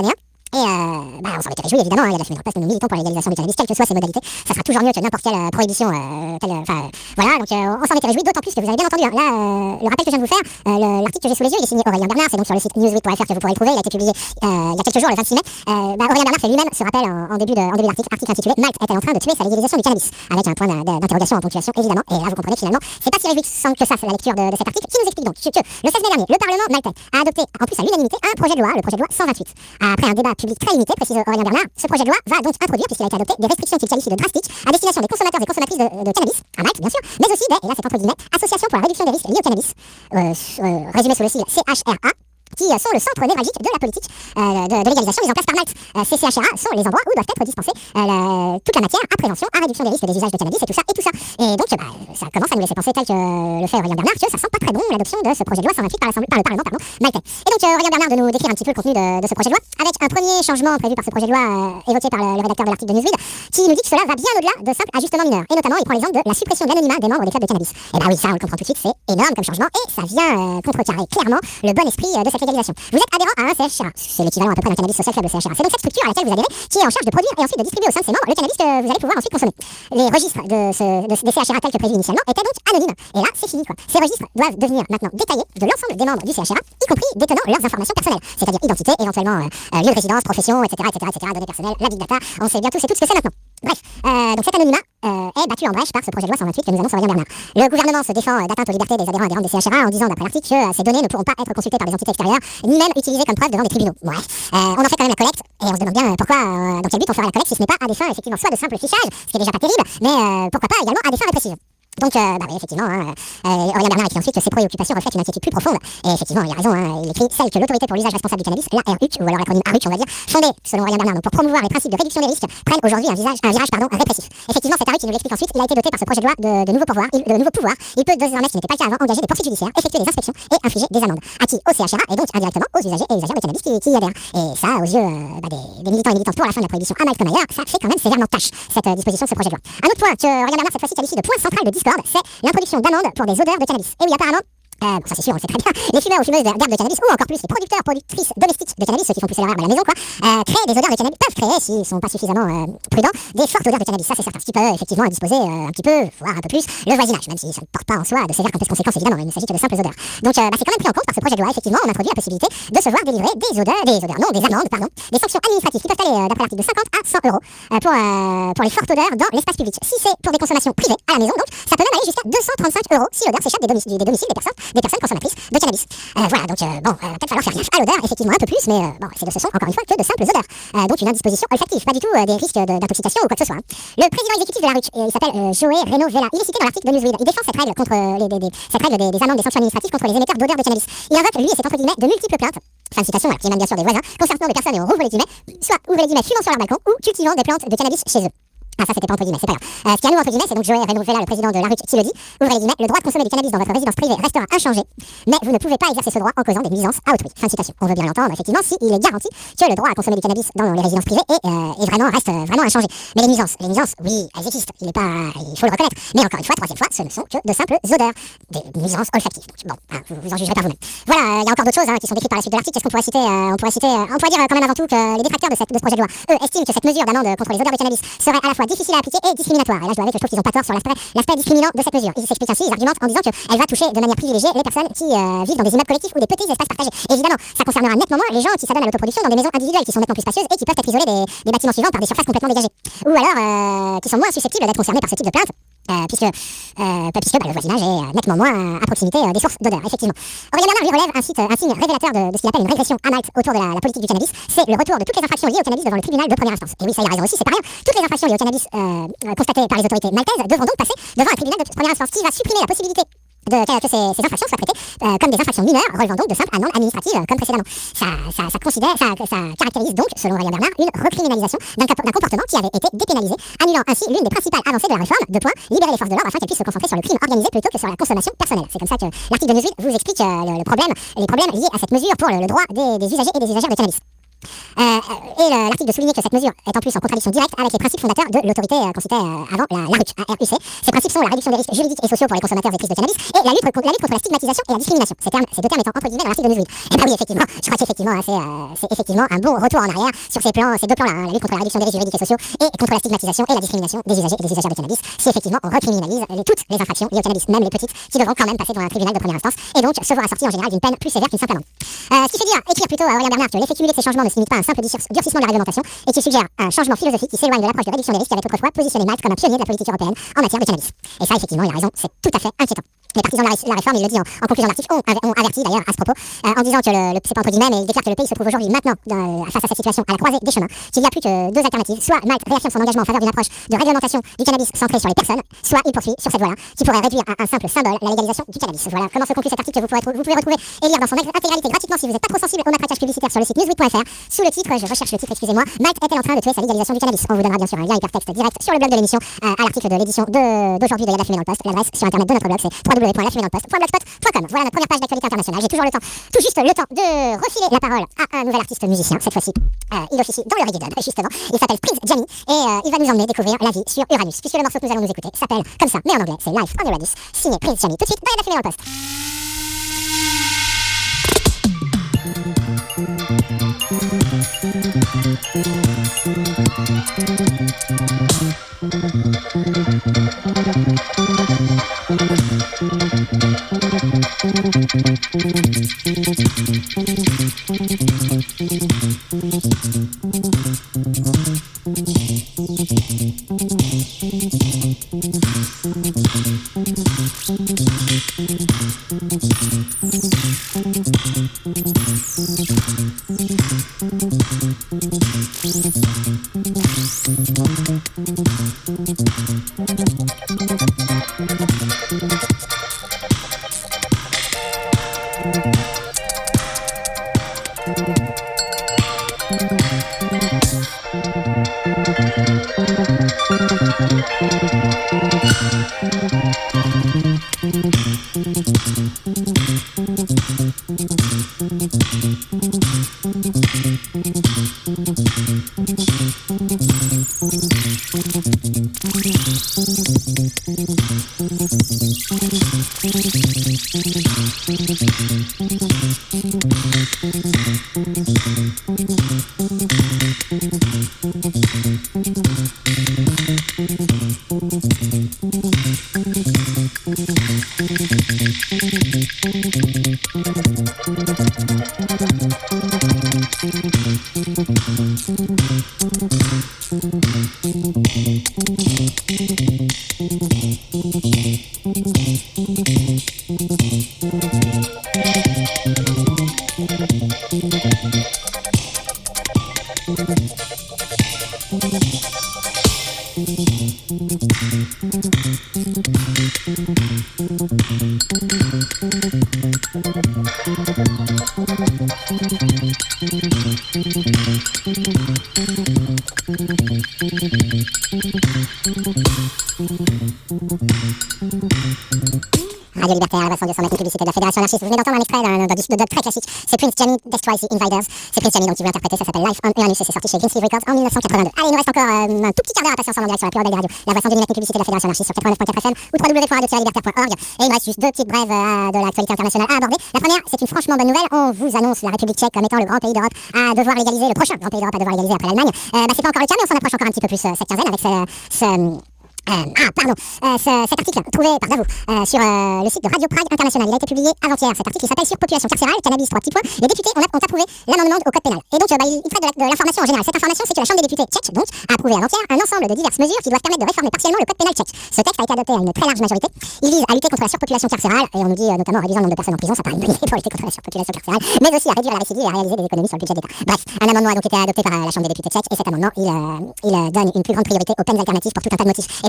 Et euh, bah, on s'en était réjouis évidemment, hein, il y a de la fumée dans le poste, nous militons pour la légalisation du cannabis, quelles que soient ses modalités, ça sera toujours mieux que n'importe quelle euh, prohibition, euh, telle, enfin, euh, voilà, donc euh, on s'en était réjouis, d'autant plus que vous avez bien entendu, hein, là, euh, le rappel que je viens de vous faire, euh, le- l'article que j'ai sous les yeux, il est signé Aurélien Bernard, c'est donc sur le site newsweek point f r que vous pourrez le trouver, il a été publié euh, il y a quelques jours, le vingt-six mai, euh, bah, Aurélien Bernard fait lui-même ce rappel en, en début de, en début d'article, article intitulé Malte est-elle en train de tuer sa légalisation du cannabis, avec un point d'interrogation en ponctuation évidemment, et là vous comprenez finalement, c'est pas si réjouissant que ça, c'est la lecture de, de cet article, qui nous explique donc que, que le seize mai dernier, le Parlement maltais a adopté en plus à l'unanimité un projet de loi, le projet de loi cent vingt-huit. Après un débat public très limité, précise Aurélien Bernard, ce projet de loi va donc introduire, puisqu'il a été adopté, des restrictions qu'il qualifie de drastiques à destination des consommateurs et consommatrices de, de cannabis, à Malte bien sûr, mais aussi des, et là c'est entre guillemets, associations pour la réduction des risques liés au cannabis, euh, euh, résumé sous le sigle C H R A, qui euh, sont le centre névralgique de la politique euh, de, de légalisation mise en place par Malte. Euh, ces C H R A sont les endroits où doivent être dispensés euh, la- toute la matière à prévention, à réduction des risques des usages de cannabis et tout ça, et tout ça. Et donc, bah, ça commence à nous laisser penser, tel que le fait Aurélien Bernard, que ça sent pas très bon l'adoption de ce projet de loi cent vingt-huit par, l'Assemblée- par le Parlement pardon, maltais. Et donc, euh, Aurélien Bernard de nous décrire un petit peu le contenu de, de ce projet de loi, avec un premier changement prévu par ce projet de loi euh, évoqué par le, le rédacteur de l'article de Newsweek, qui nous dit que cela va bien au-delà de simples ajustements mineurs. Et notamment, il prend l'exemple de la suppression de l'anonymat des membres des clubs de cannabis. Et bah oui, ça, on le comprend tout de suite, c'est énorme comme changement, et ça vient euh, contrecarrer clairement le bon esprit euh, de cette légalisation. Vous êtes adhérent à un C H R A, c'est l'équivalent à peu près d'un cannabis social faible C H R A. C'est donc cette structure à laquelle vous adhérez qui est en charge de produire et ensuite de distribuer au sein de ses membres le cannabis que vous allez pouvoir ensuite consommer. Les registres de ce, de, des C H R A tels que prévus initialement étaient donc anonymes. Et là, c'est fini quoi. Ces registres doivent devenir maintenant détaillés de l'ensemble des membres du C H R A, y compris détenant leurs informations personnelles, c'est-à-dire identité, éventuellement euh, euh, lieu de résidence, profession, et cetera, et cetera, et cetera, données personnelles, la big data. On sait bien tous et toutes ce que c'est maintenant. Bref, euh, donc cet anonymat euh, est battu en brèche par ce projet de loi cent vingt-huit que nous annonce Aurélien Bernard. Le gouvernement se défend euh, d'atteinte aux libertés des adhérents et adhérentes des C H R A en disant, d'après l'article, que euh, ces données ne pourront pas être consultées par des entités extérieures, ni même utilisées comme preuve devant des tribunaux. Ouais. Euh, on en fait quand même la collecte, et on se demande bien euh, pourquoi, euh, dans quel but on fera la collecte si ce n'est pas à des fins, effectivement, soit de simple fichage, ce qui est déjà pas terrible, mais euh, pourquoi pas également à des fins répressives. Donc, euh, bah oui, effectivement, hein, euh, Aurélien Bernard écrit ensuite que ces préoccupations reflètent une inquiétude plus profonde. Et effectivement, il a raison, hein, il écrit celle que l'autorité pour l'usage responsable du cannabis, l'A R U C, ou alors l'acronyme A R U C, on va dire, fondée, selon Aurélien Bernard, donc pour promouvoir les principes de réduction des risques, prennent aujourd'hui un, visage, un virage pardon, répressif. Effectivement, cet A R U C, il nous l'explique ensuite, il a été doté par ce projet de loi de, de nouveaux pouvoirs. Il, de nouveaux pouvoirs. Il peut désormais, ce qui n'était pas le cas avant, engager des poursuites judiciaires, effectuer des inspections et infliger des amendes. Acquis au C H R A et donc indirectement aux usagers et usagères de cannabis qui, qui y adhèrent. Et ça, aux yeux euh, bah, des, des militants et militantes pour la fin de la prohibition à Malte comme ailleurs, ça fait quand même sévèrement tâche, cette euh, disposition de ce projet de loi. Un autre point que Aurélien Bernard cette fois-ci qualifie de point central de discorde, c'est l'introduction d'amendes pour des odeurs de cannabis. Et oui, apparemment, Euh, bon, ça c'est sûr, on le sait très bien. Les fumeurs ou fumeuses d'herbes de cannabis, ou encore plus les producteurs, productrices domestiques de cannabis, ceux qui font pousser leur herbe à la maison, quoi, euh, créent des odeurs de cannabis, peuvent créer, s'ils sont pas suffisamment euh, prudents, des fortes odeurs de cannabis. Ça c'est certain. Ce qui peut effectivement indisposer euh, un petit peu, voire un peu plus, le voisinage, même si ça ne porte pas en soi de sévères conséquences évidemment, il ne s'agit que de simples odeurs. Donc euh, bah, c'est quand même pris en compte par ce projet de loi. Effectivement, on introduit la possibilité de se voir délivrer des odeurs, des odeurs, non, des amendes, pardon, des sanctions administratives qui peuvent aller euh, d'après l'article de cinquante à cent euros euh, pour, euh, pour les fortes odeurs dans l'espace public. Si c'est pour des consommations privées à la maison, donc ça peut même aller jusqu'à deux cent trente-cinq euros si l'odeur s'échappe des, domici- des domiciles des personnes, des personnes consommatrices de cannabis. Euh, voilà, donc euh, bon, euh, peut-être falloir faire gaffe à l'odeur, effectivement un peu plus, mais euh, bon, c'est de ce sont encore une fois que de simples odeurs. Euh, donc une indisposition olfactive, pas du tout euh, des risques de- d'intoxication ou quoi que ce soit. Hein. Le président exécutif de la R U C, euh, il s'appelle euh, Joé Reno Vela. Il est cité dans l'article de Newsweek. Il défend cette règle contre euh, les, des, des- cette règle des, des amendes, des sanctions administratives contre les émetteurs d'odeurs de cannabis. Il invoque lui et c'est entre guillemets de multiples plaintes. Fin de citation, alors, qui émanent bien sûr des voisins, concernant des personnes, et on rouvre les guillemets, soit ouvrez les guillemets, fumant sur leur balcon ou cultivant des plantes de cannabis chez eux. Ah, ça c'était pas entre guillemets, c'est pas grave. Euh, ce qui est à nous entre guillemets, c'est donc Joé Reno Vela, le président de la R U C, qui le dit. Ouvrez les guillemets, le droit de consommer du cannabis dans votre résidence privée restera inchangé, mais vous ne pouvez pas exercer ce droit en causant des nuisances à autrui. Fin de citation. On veut bien l'entendre, effectivement, si il est garanti que le droit à consommer du cannabis dans les résidences privées est, euh, est vraiment, reste euh, vraiment inchangé. Mais les nuisances, les nuisances, oui, elles existent, il est pas, il faut le reconnaître. Mais encore une fois, troisième fois, ce ne sont que de simples odeurs, des nuisances olfactives. Donc, bon, hein, vous, vous en jugerez par vous-même. Voilà, il euh, y a encore d'autres choses hein, qui sont décrites par la suite de l'article. Qu'est-ce qu'on pourrait citer euh, On pourrait citer, euh, on pourrait dire euh, quand même avant tout que les détracteurs de, cette, de ce projet de loi, eux, estiment que cette mesure d'amende contre les odeurs de cannabis serait à la fois difficile à appliquer et discriminatoire. Et là, je dois avouer que je trouve qu'ils n'ont pas tort sur l'aspect, l'aspect discriminant de cette mesure. Ils s'expliquent ainsi, ils argumentent en disant qu'elle va toucher de manière privilégiée les personnes qui euh, vivent dans des immeubles collectifs ou des petits espaces partagés. Évidemment, ça concernera nettement moins les gens qui s'adonnent à l'autoproduction dans des maisons individuelles qui sont nettement plus spacieuses et qui peuvent être isolées des, des bâtiments suivants par des surfaces complètement dégagées. Ou alors euh, qui sont moins susceptibles d'être concernés par ce type de plainte. Euh, puisque euh, puisque bah, le voisinage est euh, nettement moins euh, à proximité euh, des sources d'odeur, effectivement. Aurélien Bernard lui relève un, site, euh, un signe révélateur de, de ce qu'il appelle une régression à Malte autour de la, la politique du cannabis, c'est le retour de toutes les infractions liées au cannabis devant le tribunal de première instance. Et oui, ça il a raison aussi, c'est pas rien. Toutes les infractions liées au cannabis euh, euh, constatées par les autorités maltaises devront donc passer devant un tribunal de première instance qui va supprimer la possibilité de, que, que ces, ces infractions soient traitées euh, comme des infractions mineures, relevant donc de simples amendes administratives euh, comme précédemment. Ça, ça, ça, considère, ça, ça caractérise donc, selon Aurélien Bernard, une recriminalisation d'un, d'un comportement qui avait été dépénalisé, annulant ainsi l'une des principales avancées de la réforme, de point, libérer les forces de l'ordre afin qu'elles puissent se concentrer sur le crime organisé plutôt que sur la consommation personnelle. C'est comme ça que l'article de Newsweek vous explique euh, le, le problème, les problèmes liés à cette mesure pour le, le droit des, des usagers et des usagères de cannabis. Euh, et le- l'article de souligner que cette mesure est en plus en contradiction directe avec les principes fondateurs de l'autorité euh, qu'on citait euh, avant, la, la R U C. A R U C. Ces principes sont la réduction des risques juridiques et sociaux pour les consommateurs et prises de cannabis et la lutte, contre, la lutte contre la stigmatisation et la discrimination. Ces, termes, ces deux termes étant entre guillemets dans l'article de Newsweek. Et bah oui, effectivement, je crois qu'effectivement, hein, c'est, euh, c'est effectivement un bon retour en arrière sur ces plans, ces deux plans-là, hein, la lutte contre la réduction des risques juridiques et sociaux et contre la stigmatisation et la discrimination des usagers et des usagères de cannabis. Si effectivement on recriminalise les, toutes les infractions liées au cannabis, même les petites, qui devront quand même passer devant un tribunal de première instance et donc se voir assorties en général d'une peine plus sévère qu'une simple amende. Euh, ce qui fait dire, écrire plutôt à Aurélien Bernard que l'effet cumulé de ces changements ne se limite pas à un simple durcissement de la réglementation et qui suggère un changement philosophique qui s'éloigne de l'approche de réduction des risques qui avait autrefois positionné Malte comme un pionnier de la politique européenne en matière de cannabis. Et ça, effectivement, il a raison, c'est tout à fait inquiétant. Les partisans de la, la réforme, il le dit en, en conclusion d'article, ont, ont averti d'ailleurs à ce propos, euh, en disant que le, le c'est pas entre guillemets, mais il déclare que le pays se trouve aujourd'hui, maintenant, dans, face à cette situation, à la croisée des chemins, qu'il n'y a plus que deux alternatives. Soit Malte réaffirme son engagement en faveur d'une approche de réglementation du cannabis centrée sur les personnes, soit il poursuit sur cette voie-là, qui pourrait réduire à un simple symbole la légalisation du cannabis. Voilà comment se conclut cet article que vous pouvez, vous pouvez retrouver et lire dans son intégralité gratuitement si vous n'êtes pas trop sensible au matraquage publicitaire sur le site newsweek point f r. Sous le titre, je recherche le titre, excusez-moi, Malte est-elle en train de tuer sa légalisation du cannabis. On vous donnera bien sûr un lien hypertexte direct sur le blog de l'émission, euh, à l'article de l'édition de, d'aujourd'hui de Y'a de la fumée dans le poste. L'adresse sur internet de notre blog, c'est w w w point la fumée dans le poste point blogspot point com. Voilà notre première page d'actualité internationale. J'ai toujours le temps, tout juste le temps de refiler la parole à un nouvel artiste musicien. Cette fois-ci, euh, il officie dans le reggae dub, justement. Il s'appelle Prince Jammy et euh, il va nous emmener découvrir la vie sur Uranus, puisque le morceau que nous allons nous écouter s'appelle comme ça, mais en anglais, c'est Life on Uranus, signé Prince Jammy. Tout de suite, dans Y'a de la fumée dans le poste. Radio Libertaire, la façon de s'en mettre une publicité de la Fédération anarchiste. Vous venez d'entendre un extrait d'un, d'un disque de dub très classique. C'est Prince Jammy, Destroy the Invaders. C'est Prince Jammy donc qui veut interpréter, ça s'appelle Life on Uranus et c'est sorti chez Green Sleeve Records en dix-neuf cent quatre-vingt-deux. Allez, il nous reste encore euh, un tout petit quart d'heure à passer ensemble en direct sur la plus rebelle des radios. La voix sans délimiter une publicité de la Fédération anarchiste sur quatre-vingt-neuf point quatre F M ou w w w point radio tiret libertaire point org. Et il me reste juste deux petites brèves euh, de l'actualité internationale à aborder. La première, c'est une franchement bonne nouvelle. On vous annonce la République tchèque comme étant le grand pays d'Europe à devoir légaliser, le prochain grand pays d'Europe à devoir légaliser après l'Allemagne. Euh, bah, c'est pas encore le cas, mais on s'en approche encore un petit peu plus euh, cette quinzaine avec ce, ce Euh, ah, pardon, euh, ce, cet article trouvé par Davout euh, sur euh, le site de Radio Prague International. Il a été publié avant-hier. Cet article il s'appelle Surpopulation carcérale, cannabis, trois petits points. Les députés ont, ont approuvé l'amendement au code pénal. Et donc, euh, bah, il, il traite de, la, de l'information en général. Cette information, c'est que la Chambre des députés tchèque, donc, a approuvé avant-hier un ensemble de diverses mesures qui doivent permettre de réformer partiellement le code pénal tchèque. Ce texte a été adopté à une très large majorité. Il vise à lutter contre la surpopulation carcérale, et on nous dit euh, notamment en réduisant le nombre de personnes en prison, ça paraît une bonne idée pour lutter contre la surpopulation carcérale, mais aussi à réduire la récidive et à réaliser des économies sur le budget d'État. Bref, un amendement a donc été adopté par euh, la Chambre des députés tchèque, et cet amendement, il, euh, il euh, donne une plus grande priorité aux peines alternatives pour tout un tas de motifs. Et dans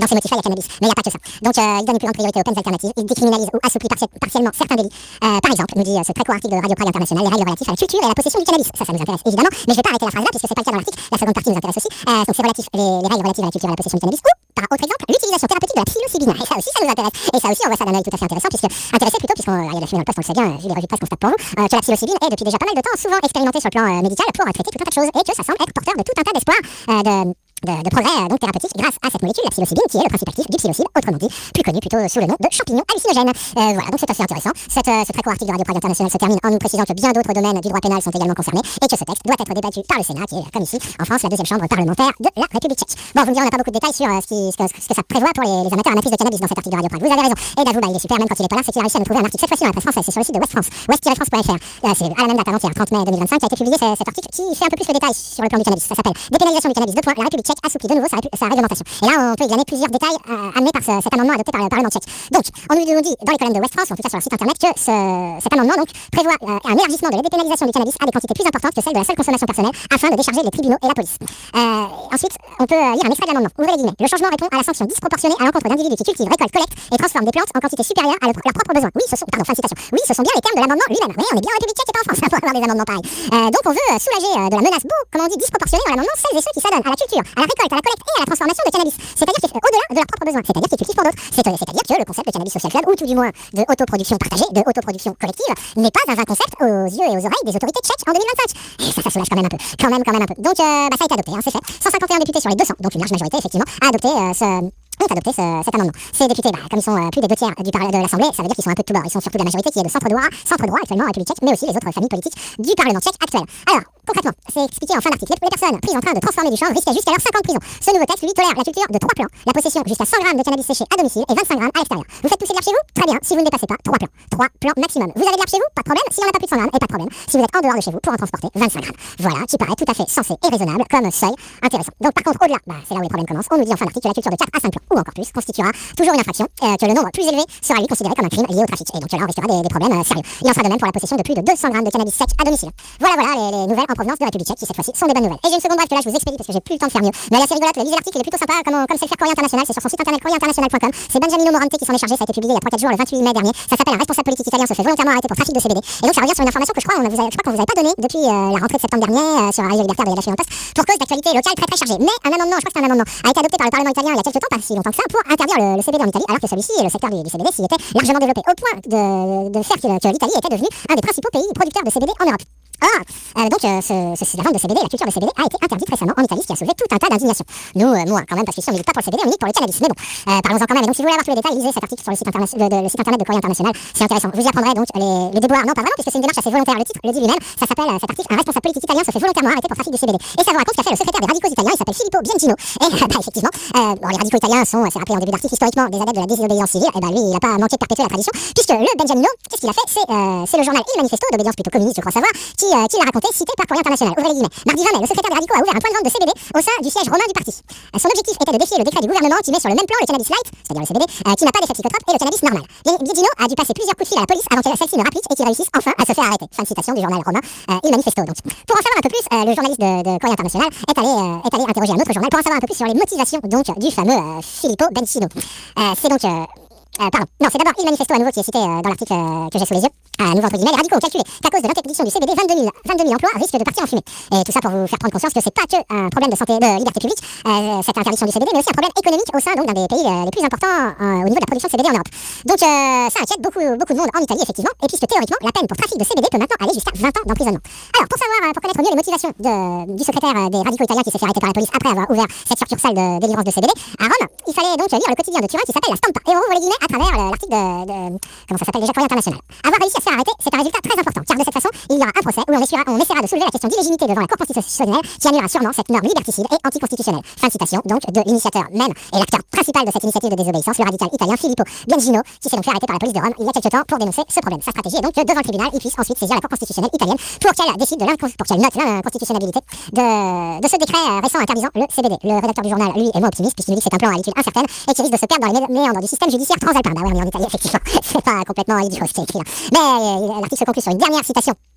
dans ces motifs-là, il y a cannabis. Mais il n'y a pas que ça. Donc, euh, il donne une plus grande priorité aux peines alternatives. Il décriminalise ou assouplit parti- partiellement certains délits. Euh, par exemple, nous dit euh, ce très court article de Radio Prague International, les règles relatives à la culture et à la possession du cannabis. Ça, ça nous intéresse évidemment. Mais je vais pas arrêter la phrase là, puisque c'est pas le cas dans l'article. La seconde partie nous intéresse aussi. Euh, donc, c'est relatif, les, les règles relatives à la culture et à la possession du cannabis. Ou, par autre exemple, l'utilisation thérapeutique de la psilocybine. Et ça aussi, ça nous intéresse. Et ça aussi, on voit ça d'un œil tout à fait intéressant, puisque intéressé plutôt, puisqu'il y a de la fumée dans le poste, on le sait bien, vu les revues de presse qu'on se tape pour vous, euh, que la psilocybine est depuis déjà pas mal de temps souvent expérimentée sur le plan euh, médical pour euh, traiter tout un tas de choses, et que ça semble être porteur de tout un tas d'espoir euh, de De, de progrès euh, donc thérapeutiques grâce à cette molécule, la psilocybine, qui est le principe actif du psilocybe, autrement dit, plus connu plutôt sous le nom de champignon hallucinogène. Euh, voilà, donc c'est assez intéressant. Cette, euh, ce très court article de Radio Prague International se termine en nous précisant que bien d'autres domaines du droit pénal sont également concernés et que ce texte doit être débattu par le Sénat, qui est, comme ici, en France, la deuxième chambre parlementaire de la République tchèque. Bon, vous me direz, on n'a pas beaucoup de détails sur euh, ce, qui, ce, que, ce que ça prévoit pour les, les amateurs amatrices de cannabis dans cet article de Radio Prague. Vous avez raison. Et Davout, bah, il est super, même quand il est pas là, c'est qu'il a réussi à nous trouver un article, cette fois-ci dans la presse française, c'est sur le site de West France, west tiret france point f r. Euh, c'est à la même date, avant-hier, trente mai deux mille vingt-cinq, qui a été publié cet article qui fait un peu plus le détail sur le plan du cannabis. Ça s'appelle Dépénalisation du cannabis, deux points, la République tchèque assouplit de nouveau sa, sa réglementation. Et là, on peut y gagner plusieurs détails euh, amenés par ce, cet amendement adopté par le Parlement tchèque. Donc, on nous dit dans les colonnes de West France, ou en tout cas sur leur site internet, que ce, cet amendement donc, prévoit euh, un élargissement de la dépénalisation du cannabis à des quantités plus importantes que celles de la seule consommation personnelle afin de décharger les tribunaux et la police. Euh, ensuite, on peut euh, lire un extrait de l'amendement. Ouvrez les guillemets. Le changement répond à la sanction disproportionnée à l'encontre d'individus qui cultivent, récoltent, collectent et transforment des plantes en quantité supérieure à leur, leurs propres besoins. Oui, ce sont, pardon, fin de citation. Oui, ce sont bien les termes de l'amendement lui-même. Oui, on est bien en République tchèque et pas en France pour avoir des amendements pareils. Euh, donc, on veut euh, soulager euh, de la menace beau, comment on dit, disproportionnée dans l'amendement celles et ceux qui s'adonnent à la culture, à la récolte, à la collecte et à la transformation de cannabis. C'est-à-dire qu'ils au-delà de leurs propres besoins, c'est-à-dire qu'ils cultivent pour d'autres. C'est-à-dire que le concept de cannabis social club, ou tout du moins de autoproduction partagée, de autoproduction collective, n'est pas un vain concept aux yeux et aux oreilles des autorités tchèques en deux mille vingt-cinq. Et ça, ça soulage quand même un peu. Quand même, quand même un peu. Donc, euh, bah, ça a été adopté, hein, c'est fait. cent cinquante et un députés sur les deux cents, donc une large majorité, effectivement, a adopté euh, ce. ont adopté ce, cet amendement. Ces députés, bah, comme ils sont euh, plus des deux tiers du par de l'Assemblée, ça veut dire qu'ils sont un peu de tout bord. Ils sont surtout de la majorité qui est de centre droit, centre droit actuellement en République tchèque, mais aussi les autres familles politiques du Parlement tchèque actuel. Alors, concrètement, c'est expliqué en fin d'article. Les personnes prises en train de transformer du chanvre risquaient jusqu'à leurs cinq ans de prison. Ce nouveau texte, lui, tolère la culture de trois plants, la possession jusqu'à cent grammes de cannabis séché à domicile et vingt-cinq grammes à l'extérieur. Vous faites pousser de l'herbe chez vous? Très bien. Si vous ne dépassez pas trois plants. trois plants maximum. Vous avez de l'herbe chez vous? Pas de problème. Si on n'a pas plus de cent grammes, et pas de problème. Si vous êtes en dehors de chez vous, pour en transporter vingt-cinq grammes. Voilà, qui paraît tout à fait sensé et raisonnable comme seuil intéressant. Donc, par contre, au-delà, bah, c'est là où les problèmes commencent. On nous dit en fin d'article que la culture de quatre à cinq plants ou encore plus constituera toujours une infraction, euh, que le nombre plus élevé sera lui considéré comme un crime lié au trafic. Et donc là, on risquera des, des problèmes euh, sérieux. Il en sera de même pour la possession de plus de deux cents grammes de cannabis sec à domicile. Voilà, voilà les, les nouvelles en provenance de la République tchèque qui cette fois-ci sont des bonnes nouvelles. Et j'ai une seconde brève que là je vous expédie parce que j'ai plus le temps de faire mieux. Mais là c'est rigolote, lisez l'article, il est plutôt sympa, comme, comme c'est le faire Courrier International, c'est sur son site internet courrier international point com. C'est Benjamino Morante qui s'en est chargé, ça a été publié il y a trois quatre jours, le vingt-huit mai dernier. Ça s'appelle Un responsable politique italien se fait volontairement arrêter pour trafic de C B D. Et donc ça revient sur une information que je crois, on vous a, je crois qu'on vous avait pas donnée depuis euh, la rentrée de septembre dernier euh, sur Radio Libertaire de la Poste pour cause d'actualité locale très très chargée. Mais un amendement, je crois que c'est un amendement, a été adopté par le Parlement italien il y a quelques temps, pas si longtemps que ça, pour interdire le, le C B D en Italie, alors que celui-ci, le secteur du, du C B D, s'y était largement développé au point de, de faire que, que l'Italie était devenue un des principaux pays producteurs de C B D en Europe. Or, euh, donc, euh, ce, ce, la vente de C B D, la culture de C B D a été interdite récemment en Italie, ce qui a soulevé tout un tas d'indignation. Nous, euh, moi, quand même, parce qu'ici on milite pas pour le C B D, on milite pour le cannabis. Mais bon, euh, parlons-en quand même. Et donc, si vous voulez avoir tous les détails, lisez cet article sur le site, interna- de, de, le site internet de Courrier International. C'est intéressant. Vous y apprendrez donc les, les déboires, non pas vraiment, puisque c'est une démarche assez volontaire. Le titre le dit lui-même. Ça s'appelle euh, cet article Un responsable politique italien se fait volontairement arrêter pour trafic de C B D. Et ça vous raconte ce qu'a fait le secrétaire des radicaux italiens. Il s'appelle Filippo Biancino. Et bah, effectivement, euh, bon, les radicaux italiens sont, c'est rappelé en début d'article, historiquement des adeptes de la désobéissance civile. Et bah lui, il a pas manqué de perpétuer la tradition, puisque le Benjamino, qu'est-ce qu'il a fait? C'est euh, le journal Il Manifesto d'obédience plutôt communiste, je crois savoir, qui, euh, qui l'a raconté, cité par Courrier International. Ouvrez les guillemets. Mardi vingt mai, le secrétaire des radicaux a ouvert un point de vente de C B D au sein du siège romain du parti. Euh, son objectif était de défier le décret du gouvernement qui met sur le même plan le cannabis light, c'est-à-dire le C B D, euh, qui n'a pas d'effet psychotrope, et le cannabis normal. Biagino a dû passer plusieurs coups de fil à la police avant que celle-ci ne rapplique et qu'il réussisse enfin à se faire arrêter. Fin de citation du journal romain euh, Il Manifesto. Donc, pour en savoir un peu plus, euh, le journaliste de, de Courrier International est allé, euh, est allé interroger un autre journal pour en savoir un peu plus sur les motivations donc du fameux euh, Filippo Biancino. Euh, c'est donc euh, Euh, pardon. Non, c'est d'abord Il Manifesto à nouveau qui est cité euh, dans l'article euh, que j'ai sous les yeux. À nouveau entre guillemets, les radicaux ont calculé qu'à cause de l'interdiction du C B D, vingt-deux mille emplois risquent de partir en fumée. Et tout ça pour vous faire prendre conscience que c'est pas que un problème de santé, de liberté publique, euh, cette interdiction du C B D, mais aussi un problème économique au sein donc d'un des pays euh, les plus importants euh, au niveau de la production de C B D en Europe. Donc euh, ça inquiète beaucoup, beaucoup de monde en Italie effectivement, et puisque théoriquement la peine pour trafic de C B D peut maintenant aller jusqu'à vingt ans d'emprisonnement. Alors pour savoir, euh, pour connaître mieux les motivations de, du secrétaire euh, des radicaux italiens qui s'est fait arrêter par la police après avoir ouvert cette succursale de délivrance de C B D à Rome, il fallait donc lire le quotidien de Turin qui s'appelle La Stampa. Et on ouvre les guillemets à travers euh, l'article de, de comment ça s'appelle déjà Courrier International. Avoir réussi à se faire arrêter, c'est un résultat très important, car de cette façon, il y aura un procès où on essaiera, on essaiera de soulever la question d'illégitimité devant la Cour constitutionnelle qui annulera sûrement cette norme liberticide et anticonstitutionnelle. Fin de citation donc de l'initiateur même et l'acteur principal de cette initiative de désobéissance, le radical italien Filippo Biagino, qui s'est donc fait arrêter par la police de Rome il y a quelques temps pour dénoncer ce problème. Sa stratégie est donc que devant le tribunal, il puisse ensuite saisir la Cour constitutionnelle italienne pour qu'elle décide de pour qu'elle note l'inconstitutionnalité de, de ce décret récent interdisant le C B D. Le rédacteur du journal, lui, est moins optimiste puisqu'il nous dit que c'est un plan à l'étude incertaine et qui risque de se perdre dans les méandres du système judiciaire transalpin. Bah ouais, on est en Italie, effectivement. C'est pas complètement idiot ce qui est écrit là. Mais euh, l'article se conclut sur une dernière citation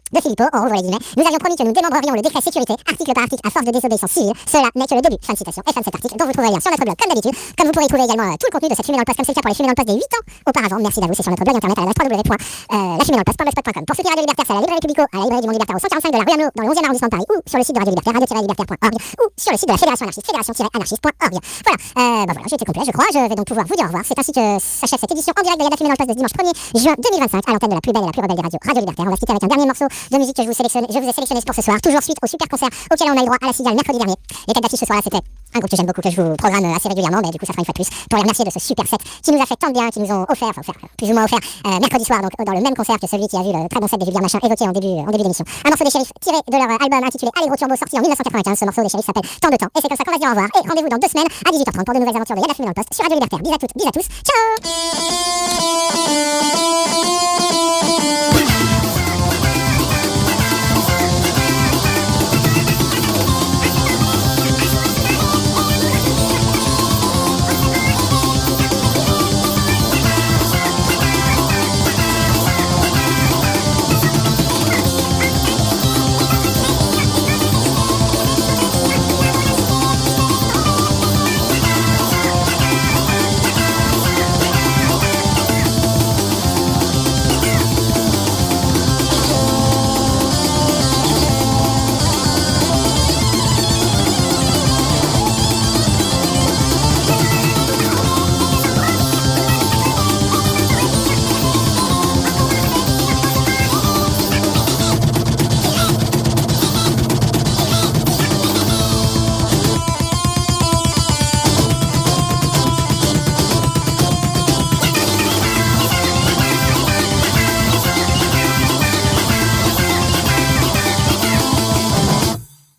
de Philippot, en rouvre les guillemets, nous avions promis que nous démembrerions le décret sécurité, article par article, à force de désobéissance civile. Cela n'est que le début. Fin de citation. Et fin de cet article, dont vous trouverez lien sur notre blog, comme d'habitude. Comme vous pourrez y trouver également euh, tout le contenu de cette fumée dans le poste, comme c'est le cas pour les fumées dans le poste des huit ans auparavant. Merci d'avouer, c'est sur notre blog internet à l'adresse w w w point la fumée dans le poste point blogspot point com. Pour soutenir Radio Libertaire, c'est à la librairie Publico, à la librairie du Monde Libertaire au cent quarante-cinq de la rue Hamelot, dans le onzième arrondissement de Paris, ou sur le site de Radio Libertaire, radio tiret libertaire point org, ou sur le site de la Fédération Anarchiste, fédération tiret anarchiste point org. Voilà, euh, bah voilà, j'ai été complet, je crois. Je vais donc pouvoir vous dire au revoir. C'est ainsi que s'achève cette édition en direct de Y'a de la fumée dans le poste de dimanche premier juin deux mille vingt-cinq à l'antenne de la plus belle et la plus rebelle des radios, Radio Libertaire. On va se quitter avec un dernier morceau de musique que je vous sélectionne, je vous ai sélectionné pour ce soir, toujours suite au super concert auquel on a eu droit à la Cigale mercredi dernier. Les têtes d'affiche ce soir-là, c'était un groupe que j'aime beaucoup, que je vous programme assez régulièrement, mais du coup ça fera une fois de plus pour les remercier de ce super set qui nous a fait tant de bien, qui nous ont offert, enfin offert, plus ou moins offert euh, mercredi soir, donc dans le même concert que celui qui a vu le très bon set des Vulgaires Machins évoqué en début en début d'émission. Un morceau des Shérifs tiré de leur album intitulé Allegro Turbo sorti en mille neuf cent quatre-vingt-quinze. Ce morceau des Shérifs s'appelle Tant de temps. Et c'est comme ça qu'on va se dire au revoir. Et rendez-vous dans deux semaines à dix-huit heures trente pour de nouvelles aventures de Y'a de la fumée dans le poste sur Radio Libertaire. Bis à toutes, bis à tous. Ciao.